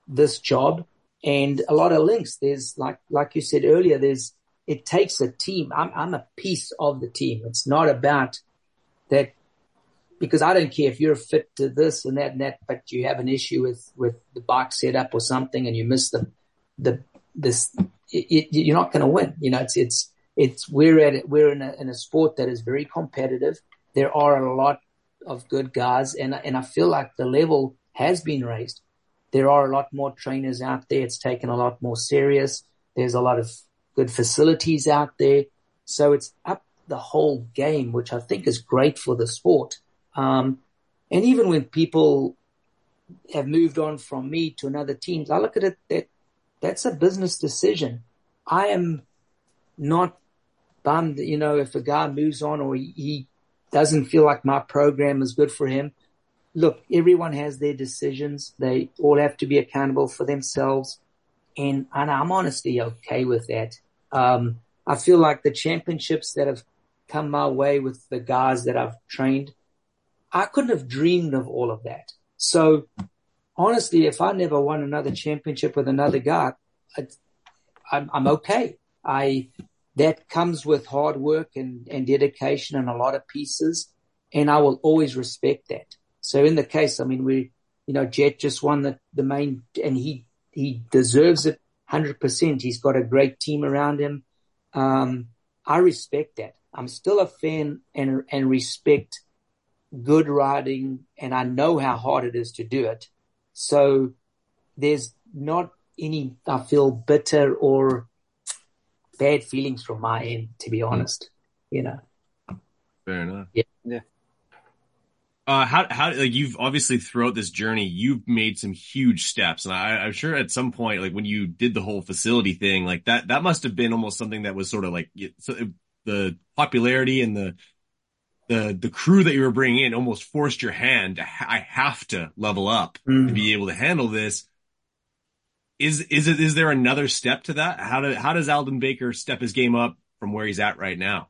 this job, and a lot of links. There's like, like you said earlier, there's, it takes a team. I'm, I'm a piece of the team. It's not about that, because I don't care if you're fit to this and that and that, but you have an issue with, with the bike setup or something and you miss the, the, this, it, it, you're not going to win. You know, it's, it's, it's, we're at it, we're in a, in a sport that is very competitive. There are a lot of good guys, and, and I feel like the level has been raised. There are a lot more trainers out there. It's taken a lot more serious. There's a lot of good facilities out there. So it's up the whole game, which I think is great for the sport. Um, and even when people have moved on from me to another team, I look at it that that's a business decision. I am not bummed, you know, if a guy moves on or he, he doesn't feel like my program is good for him. Look, everyone has their decisions. They all have to be accountable for themselves. And, and I'm honestly okay with that. Um, I feel like the championships that have come my way with the guys that I've trained, I couldn't have dreamed of all of that. So honestly, if I never won another championship with another guy, I, I'm, I'm okay. I, that comes with hard work and, and dedication and a lot of pieces. And I will always respect that. So in the case, I mean, we, you know, Jet just won the, the main, and he, he deserves it one hundred percent. He's got a great team around him. Um, I respect that. I'm still a fan and, and respect good riding, and I know how hard it is to do it. So there's not any, I feel, bitter or bad feelings from my end, to be honest, you know. Fair enough. Yeah. Yeah. Uh, how, how, like, you've obviously throughout this journey, you've made some huge steps. And I, I'm sure at some point, like when you did the whole facility thing, like that, that must have been almost something that was sort of like so the popularity and the, the, the crew that you were bringing in almost forced your hand. To ha- I have to level up mm. to be able to handle this. Is, is it, is there another step to that? How do, how does Aldon Baker step his game up from where he's at right now?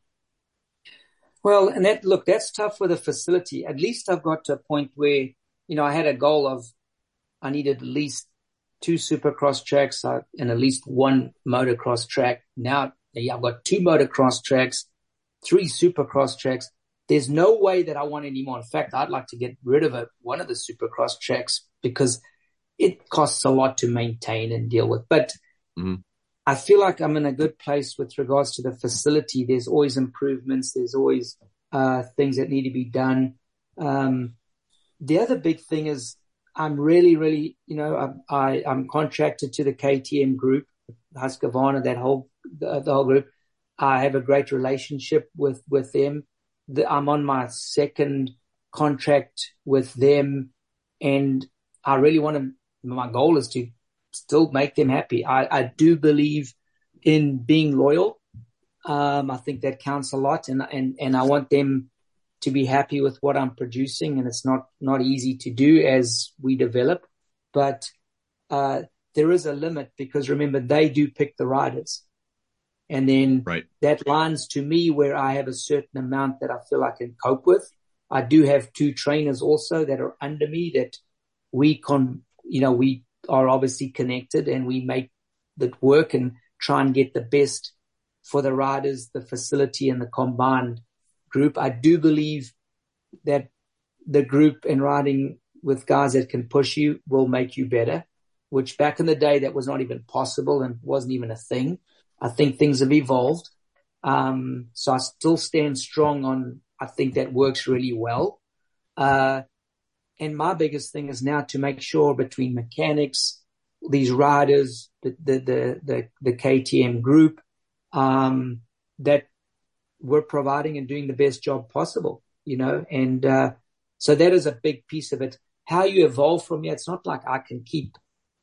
Well, and that, look, that's tough with a facility. At least I've got to a point where, you know, I had a goal of I needed at least two supercross tracks uh, and at least one motocross track. Now yeah, I've got two motocross tracks, three supercross tracks. There's no way that I want any more. In fact, I'd like to get rid of it, one of the supercross tracks, because it costs a lot to maintain and deal with. But mm-hmm. I feel like I'm in a good place with regards to the facility. There's always improvements. There's always uh, things that need to be done. Um, the other big thing is I'm really, really, you know, I'm, I, I'm contracted to the K T M group, Husqvarna, that whole, the, the whole group. I have a great relationship with, with them. The, I'm on my second contract with them, and I really want to, my goal is to still make them happy. I, I do believe in being loyal. Um, I think that counts a lot, and, and, and I want them to be happy with what I'm producing. And it's not, not easy to do as we develop, but, uh, there is a limit, because remember, they do pick the riders, and then right. that lines to me where I have a certain amount that I feel I can cope with. I do have two trainers also that are under me that we can, you know, we, are obviously connected, and we make that work and try and get the best for the riders, the facility, and the combined group. I do believe that the group and riding with guys that can push you will make you better, which back in the day that was not even possible and wasn't even a thing. I think things have evolved. Um, so I still stand strong on, I think that works really well. Uh, And my biggest thing is now to make sure between mechanics, these riders, the the the the, the K T M group, um, that we're providing and doing the best job possible, you know. And uh, so that is a big piece of it. How you evolve from here, it's not like I can keep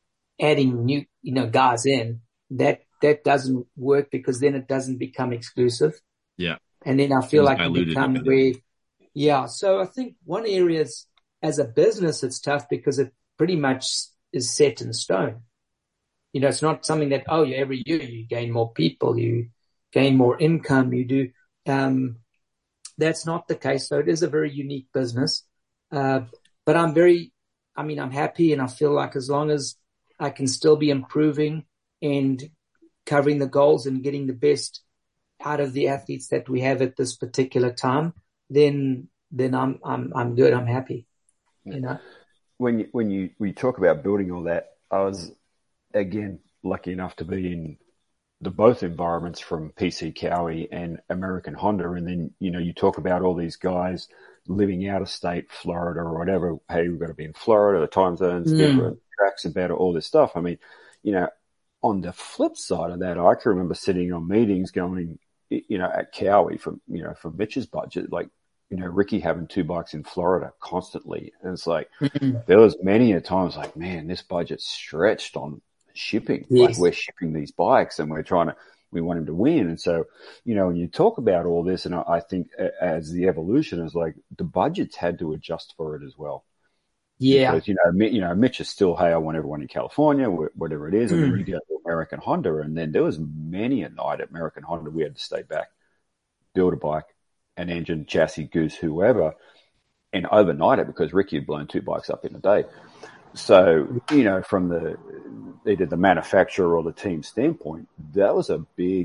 adding new, you know, guys in. That that doesn't work, because then it doesn't become exclusive. Yeah. And then I feel like it become where, yeah. So I think one area is, as a business, it's tough because it pretty much is set in stone. You know, it's not something that, oh, yeah, every year you gain more people, you gain more income, you do. Um, that's not the case. So it is a very unique business. Uh, but I'm very, I mean, I'm happy, and I feel like as long as I can still be improving and covering the goals and getting the best out of the athletes that we have at this particular time, then then I'm I'm I'm good. I'm happy. You know. When you, when you when you talk about building all that, I was again lucky enough to be in the both environments from P C Cowie and American Honda, and then you know you talk about all these guys living out of state, Florida or whatever. Hey, we've got to be in Florida. The time zones Mm. different, tracks are better, all this stuff. I mean, you know, on the flip side of that, I can remember sitting on meetings going, you know, at Cowie for you know for Mitch's budget, like. You know, Ricky having two bikes in Florida constantly. And it's like, Mm-hmm. there was many a times like, man, this budget's stretched on shipping. Yes. Like we're shipping these bikes and we're trying to, we want him to win. And so, you know, when you talk about all this, and I, I think as the evolution is like the budgets had to adjust for it as well. Yeah. Because, you know, you know, Mitch is still, hey, I want everyone in California, whatever it is. And Mm. then you go to American Honda. And then there was many a night at American Honda we had to stay back, build a bike, an engine, chassis, goose, whoever, and overnight it because Ricky had blown two bikes up in a day. So, you know, from the either the manufacturer or the team standpoint, that was a big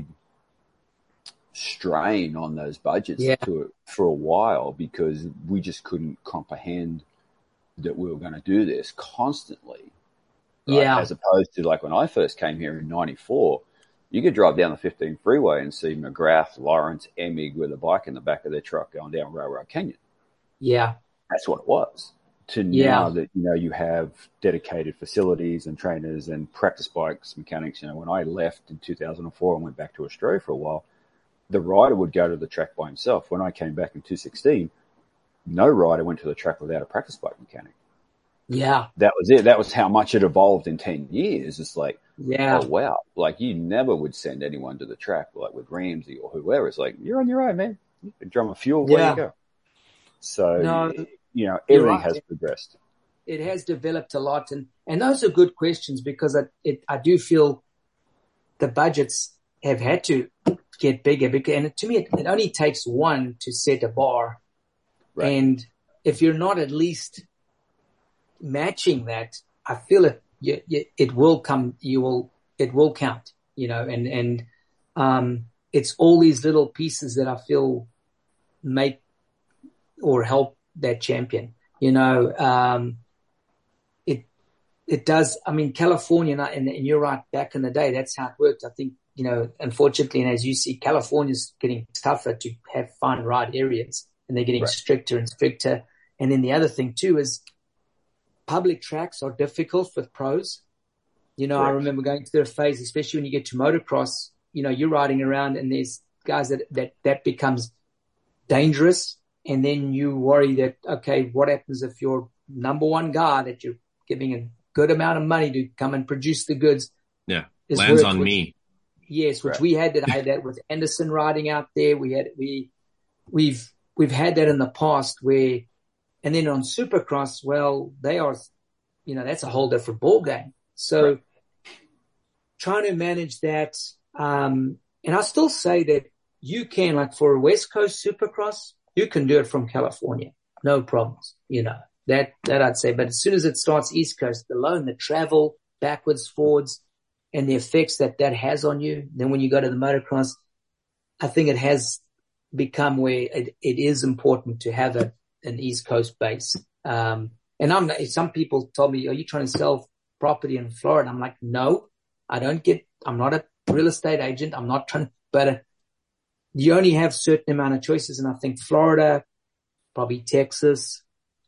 strain on those budgets Yeah. to, for a while because we just couldn't comprehend that we were going to do this constantly. Right? Yeah. As opposed to like when I first came here in ninety-four, you could drive down the fifteen freeway and see McGrath, Lawrence, Emig with a bike in the back of their truck going down Railroad Canyon. Yeah. That's what it was. To Yeah. now that, you know, you have dedicated facilities and trainers and practice bikes, mechanics. You know, when I left in two thousand four and went back to Australia for a while, the rider would go to the track by himself. When I came back in two sixteen, no rider went to the track without a practice bike mechanic. Yeah. That was it. That was how much it evolved in ten years. It's like, Yeah. oh, wow. Like, you never would send anyone to the track, like with Ramsey or whoever. It's like, you're on your own, man. You can drum a fuel, where Yeah. you go. So, No, you know, you're everything right. has progressed. It has developed a lot, and and those are good questions because I it, I do feel the budgets have had to get bigger. Because, and to me, it, it only takes one to set a bar, Right. and if you're not at least matching that, I feel it you, you, it will come. You will it will count. You know, and and um, it's all these little pieces that I feel make or help that champion. You know, um, it it does. I mean, California, and, and you're right. Back in the day, that's how it worked. I think, you know, unfortunately, and as you see, California's getting tougher to have fun ride areas, and they're getting Right. stricter and stricter. And then the other thing too is public tracks are difficult for pros. You know, I Correct. remember going through a phase, especially when you get to motocross. You know, you're riding around, and there's guys that that that becomes dangerous. And then you worry that, okay, what happens if your number one guy that you're giving a good amount of money to come and produce the goods Yeah. is Lands hurt, on which- me. Yes, which Right. we had that. I had that with Anderson riding out there. We had we we've we've had that in the past where, and then on Supercross, well, they are, you know, that's a whole different ball game. So Right. trying to manage that, um, and I still say that you can, like for a West Coast Supercross, you can do it from California, no problems. You know that that I'd say. But as soon as it starts East Coast, alone the travel backwards, forwards, and the effects that that has on you. Then when you go to the motocross, I think it has become where it, it is important to have a, an East Coast base. Um, and I'm not, some people told me, are you trying to sell property in Florida? I'm like, no, I don't get, I'm not a real estate agent. I'm not trying to, but uh, you only have certain amount of choices. And I think Florida, probably Texas,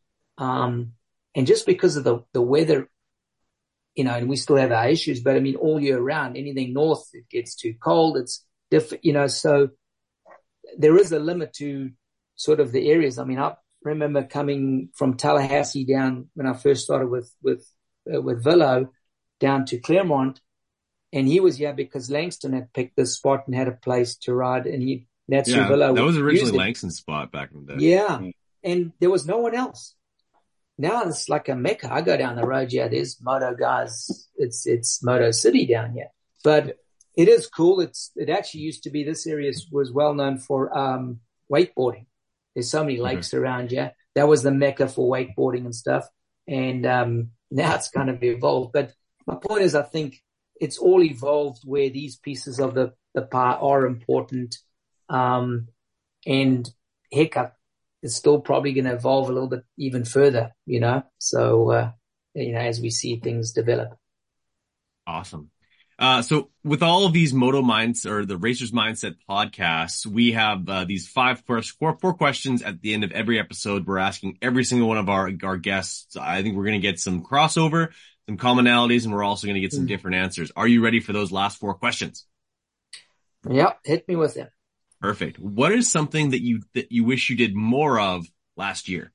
um, and just because of the, the weather, you know, and we still have our issues, but I mean, all year round, anything north, it gets too cold. It's different, you know, so there is a limit to sort of the areas. I mean, I remember coming from Tallahassee down when I first started with, with, uh, with Villo down to Claremont, and he was here because Langston had picked this spot and had a place to ride, and he, that's Yeah, who Villo that was originally used it. Langston's spot back in the day. Yeah. And there was no one else. Now it's like a mecca. I go down the road. Yeah, there's moto guys. It's, it's Moto City down here, but it is cool. It's, it actually used to be, this area was well known for, um, wakeboarding. There's so many lakes mm-hmm. around here. That was the mecca for wakeboarding and stuff. And, um, now it's kind of evolved, but my point is, I think it's all evolved where these pieces of the, the pie are important. Um, and heck, I, it's still probably going to evolve a little bit even further, you know? So, uh, you know, as we see things develop. Awesome. Uh, so with all of these Moto Minds or the Racers Mindset podcasts, we have uh, these five four, four questions at the end of every episode. We're asking every single one of our, our guests. I think we're going to get some crossover, some commonalities, and we're also going to get some mm. different answers. Are you ready for those last four questions? Yeah, hit me with it. Perfect. What is something that you that you wish you did more of last year?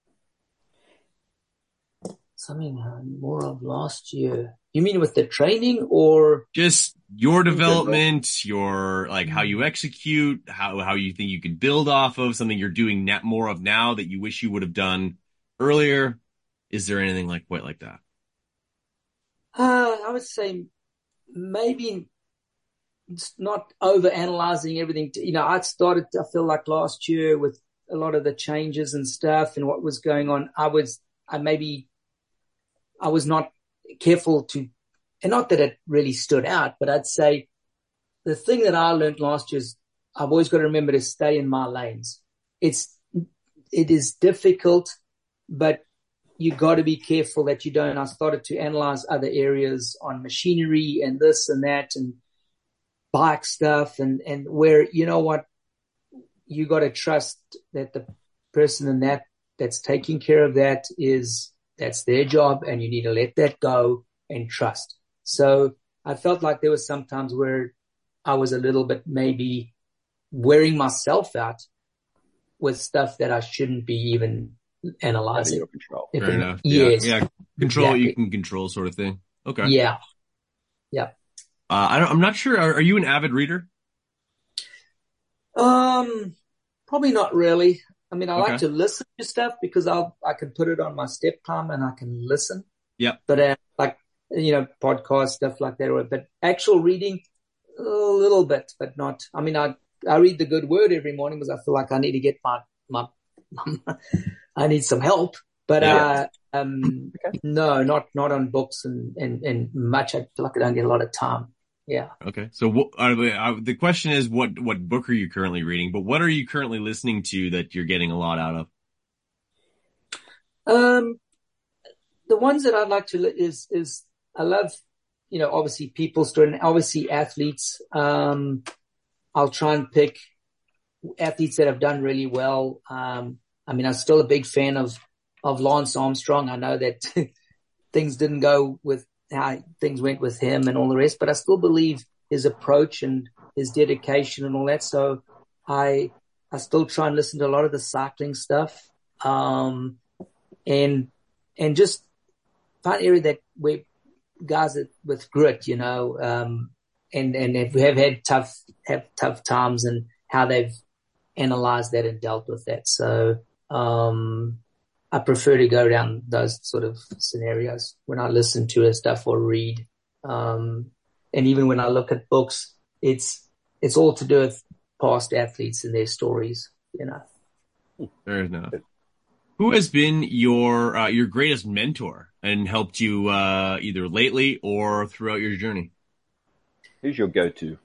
Something uh, more of last year. You mean with the training or just your development, your like how you execute, how how you think you can build off of something you're doing net more of now that you wish you would have done earlier? Is there anything like quite like that? Uh, I would say maybe it's not over analyzing everything. You know, I started, I feel like last year with a lot of the changes and stuff and what was going on, I was, I maybe, I was not careful to, and not that it really stood out, but I'd say the thing that I learned last year is I've always got to remember to stay in my lanes. It's, it is difficult, but you got to be careful that you don't. I started to analyze other areas on machinery and this and that and bike stuff and, and where, you know what, you got to trust that the person in that that's taking care of that is, that's their job, and you need to let that go and trust. So I felt like there was some times where I was a little bit maybe wearing myself out with stuff that I shouldn't be even analyzing. Out of your control. Fair it, enough. Yes. Yeah. yeah. Control exactly. what you can control sort of thing. Okay. Yeah. Yeah. Uh, I don't, I'm not sure. Are, are you an avid reader? Um, probably not really. I mean, I Okay. like to listen to stuff because I'll, I can put it on my step climb and I can listen. Yep. But, uh, like, you know, podcast, stuff like that. But actual reading, a little bit, but not, I mean, I, I read the Good Word every morning because I feel like I need to get my, my, I need some help. But, Yeah. uh, um, okay. no, not, not on books and, and, and much. I feel like I don't get a lot of time. Yeah. Okay. So what, uh, the question is, what, what book are you currently reading? But what are you currently listening to that you're getting a lot out of? Um, the ones that I'd like to li- is, is I love, you know, obviously people story and obviously athletes. Um, I'll try and pick athletes that have done really well. Um, I mean, I'm still a big fan of, of Lance Armstrong. I know that things didn't go with how things went with him and all the rest, but I still believe his approach and his dedication and all that. So I, I still try and listen to a lot of the cycling stuff. Um, and, and just find area that where guys that, with grit, you know, um, and, and have, have had tough, have tough times and how they've analyzed that and dealt with that. So, um, I prefer to go down those sort of scenarios when I listen to stuff or read. Um, and even when I look at books, it's, it's all to do with past athletes and their stories, you know. Fair enough. Who has been your, uh, your greatest mentor and helped you, uh, either lately or throughout your journey? Who's your go-to?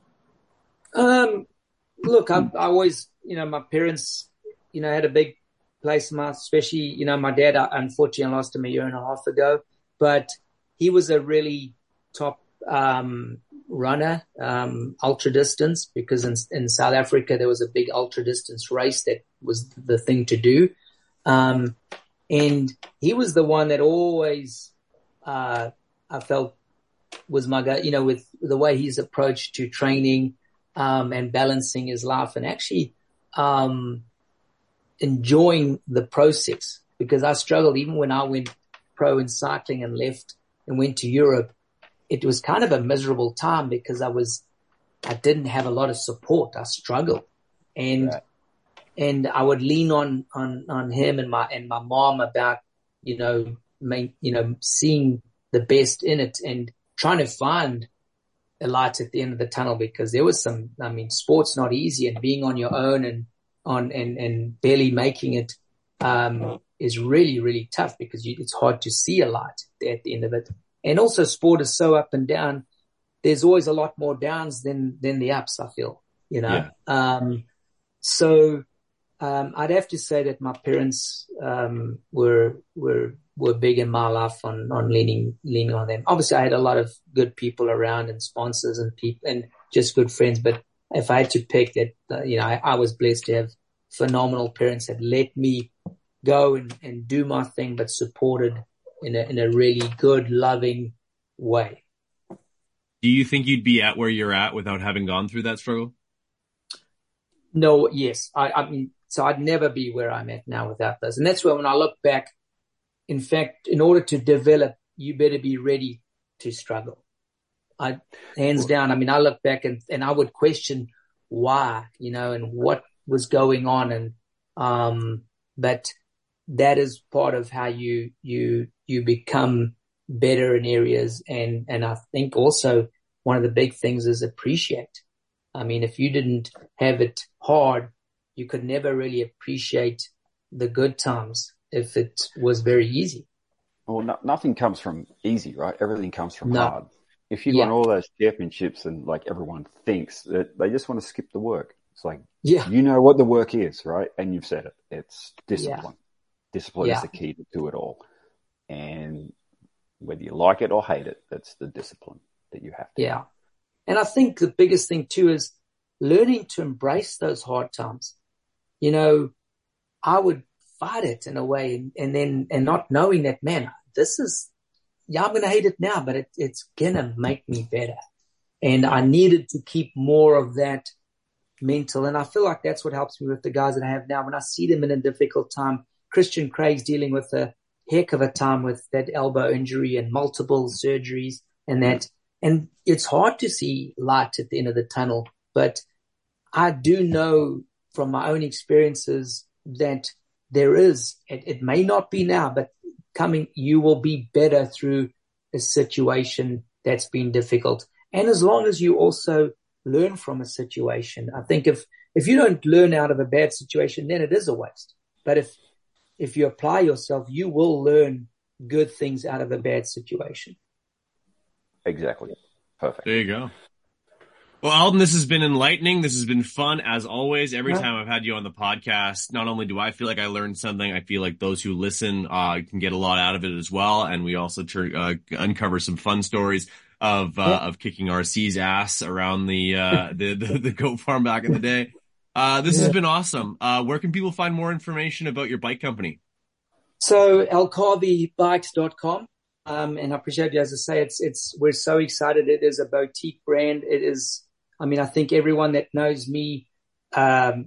Um, look, I, I always, you know, my parents, you know, had a big place in my, especially, you know, my dad, I, unfortunately, I lost him a year and a half ago, but he was a really top, um, runner, um, ultra distance, because in, in South Africa, there was a big ultra distance race that was the thing to do. Um, and he was the one that always, uh, I felt was my guy, you know, with the way he's approached to training, um, and balancing his life and actually, um, enjoying the process, because I struggled even when I went pro in cycling and left and went to Europe. It was kind of a miserable time because I was, I didn't have a lot of support. I struggled and, right. and I would lean on, on, on him and my, and my mom about, you know, main, you know, seeing the best in it and trying to find a light at the end of the tunnel, because there was some, I mean, sport's not easy, and being on your own and on, and, and barely making it, um, is really, really tough because you, it's hard to see a light at the end of it. And also sport is so up and down. There's always a lot more downs than, than the ups, I feel, you know? Yeah. Um, so, um, I'd have to say that my parents, um, were, were, were big in my life on, on leaning, leaning on them. Obviously I had a lot of good people around and sponsors and people and just good friends. But if I had to pick that, uh, you know, I, I was blessed to have phenomenal parents that let me go and, and do my thing, but supported in a, in a really good, loving way. Do you think you'd be at where you're at without having gone through that struggle? No, yes. I, I mean, so I'd never be where I'm at now without those. And that's where when I look back, in fact, in order to develop, you better be ready to struggle. I, hands down. I mean, I look back and, and I would question why, you know, and what was going on. And, um, but that is part of how you, you, you become better in areas. And, and I think also one of the big things is appreciate. I mean, if you didn't have it hard, you could never really appreciate the good times if it was very easy. Well, no, nothing comes from easy, right? Everything comes from No. hard. If you Yeah. won all those championships and like everyone thinks that they just want to skip the work. It's like, Yeah. you know what the work is, right? And you've said it. It's discipline. Yeah. Discipline Yeah. is the key to, to it all. And whether you like it or hate it, that's the discipline that you have to. Yeah. And I think the biggest thing too is learning to embrace those hard times. You know, I would fight it in a way and, and then, and not knowing that, man, this is, yeah, I'm going to hate it now, but it, it's going to make me better. And I needed to keep more of that mental. And I feel like that's what helps me with the guys that I have now. When I see them in a difficult time, Christian Craig's dealing with a heck of a time with that elbow injury and multiple surgeries and that. And it's hard to see light at the end of the tunnel, but I do know from my own experiences that there is, it, it may not be now, but coming, you will be better through a situation that's been difficult. And as long as you also learn from a situation, I think if, if you don't learn out of a bad situation, then it is a waste. But if, if you apply yourself, you will learn good things out of a bad situation. Exactly. Perfect. There you go. Well, Alden, this has been enlightening. This has been fun as always. Every Yeah. time I've had you on the podcast, not only do I feel like I learned something, I feel like those who listen uh, can get a lot out of it as well. And we also tur- uh, uncover some fun stories of uh, Yeah. of kicking R C's ass around the uh, the, the the goat farm back in the day. Uh, this Yeah. has been awesome. Uh, where can people find more information about your bike company? So alcavi bikes dot com. Um, and I appreciate you, as I say, it's, it's, we're so excited. It is a boutique brand. It is, I mean, I think everyone that knows me, um,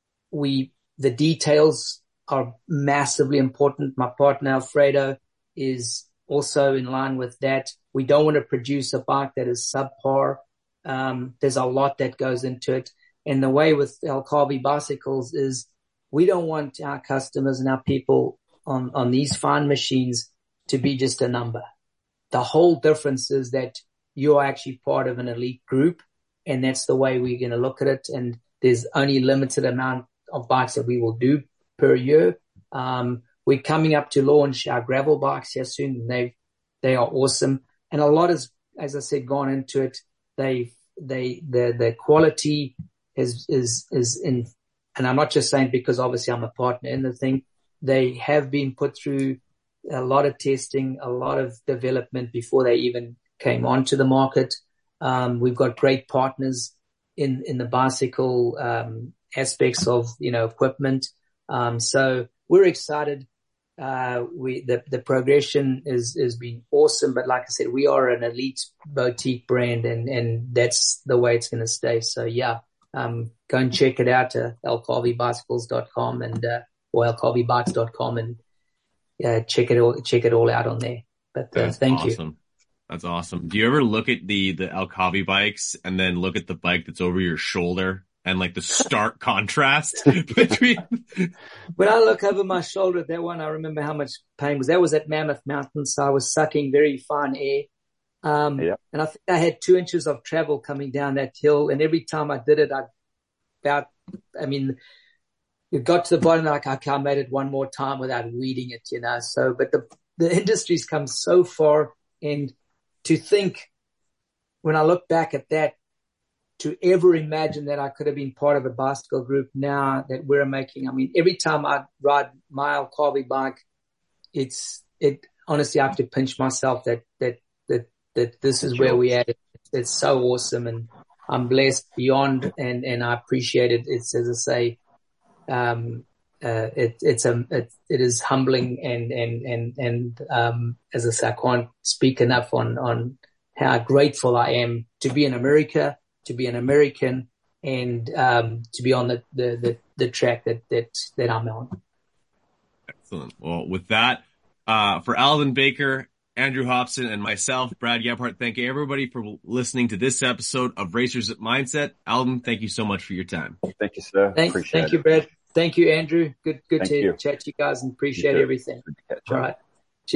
we, the details are massively important. My partner, Alfredo, is also in line with that. We don't want to produce a bike that is subpar. Um, there's a lot that goes into it. And the way with Alcavi bicycles is we don't want our customers and our people on, on these fine machines to be just a number. The whole difference is that you're actually part of an elite group, and that's the way we're going to look at it. And there's only limited amount of bikes that we will do per year. Um, we're coming up to launch our gravel bikes here soon, and they they are awesome. And a lot has, as I said, gone into it. They they the the quality is is is in, and I'm not just saying because obviously I'm a partner in the thing. They have been put through a lot of testing, a lot of development before they even came onto the market. Um, we've got great partners in, in the bicycle, um, aspects of, you know, equipment. Um, so we're excited. Uh, we, the, the progression is, is been awesome. But like I said, we are an elite boutique brand, and, and that's the way it's going to stay. So yeah, um, go and check it out at alcavi bicycles dot com and, uh, or alcavi bikes dot com and, yeah, check it all, check it all out on there. But uh, That's thank awesome. you. That's awesome. Do you ever look at the, the Alcavi bikes and then look at the bike that's over your shoulder and like the stark contrast between? When I look over my shoulder at that one, I remember how much pain was. That was at Mammoth Mountain. So I was sucking very fine air. Um, Yeah. and I think I had two inches of travel coming down that hill. And every time I did it, I about, I mean, it got to the bottom, like, okay, I made it one more time without weeding it, you know. So, but the, the industry's come so far, and to think when I look back at that, to ever imagine that I could have been part of a bicycle group now that we're making. I mean, every time I ride my Okabe bike, it's, it, honestly, I have to pinch myself that, that, that, that this is where we at. It's so awesome, and I'm blessed beyond, and, and I appreciate it. It's, as I say, um, uh, it, it's a, it, it is humbling, and, and, and, and, um, as I say, I can't speak enough on, on how grateful I am to be in America, to be an American, and, um, to be on the, the, the, the track that, that, that I'm on. Excellent. Well, with that, uh, for Alvin Baker, Andrew Hobson, and myself, Brad Gebhardt, thank you everybody for listening to this episode of Racers Mindset. Alvin, thank you so much for your time. Thank you, sir. Thank, appreciate thank it. you, Brad. Thank you, Andrew. Good, good thank to you. chat to you guys, and appreciate everything. Good to catch All up. right.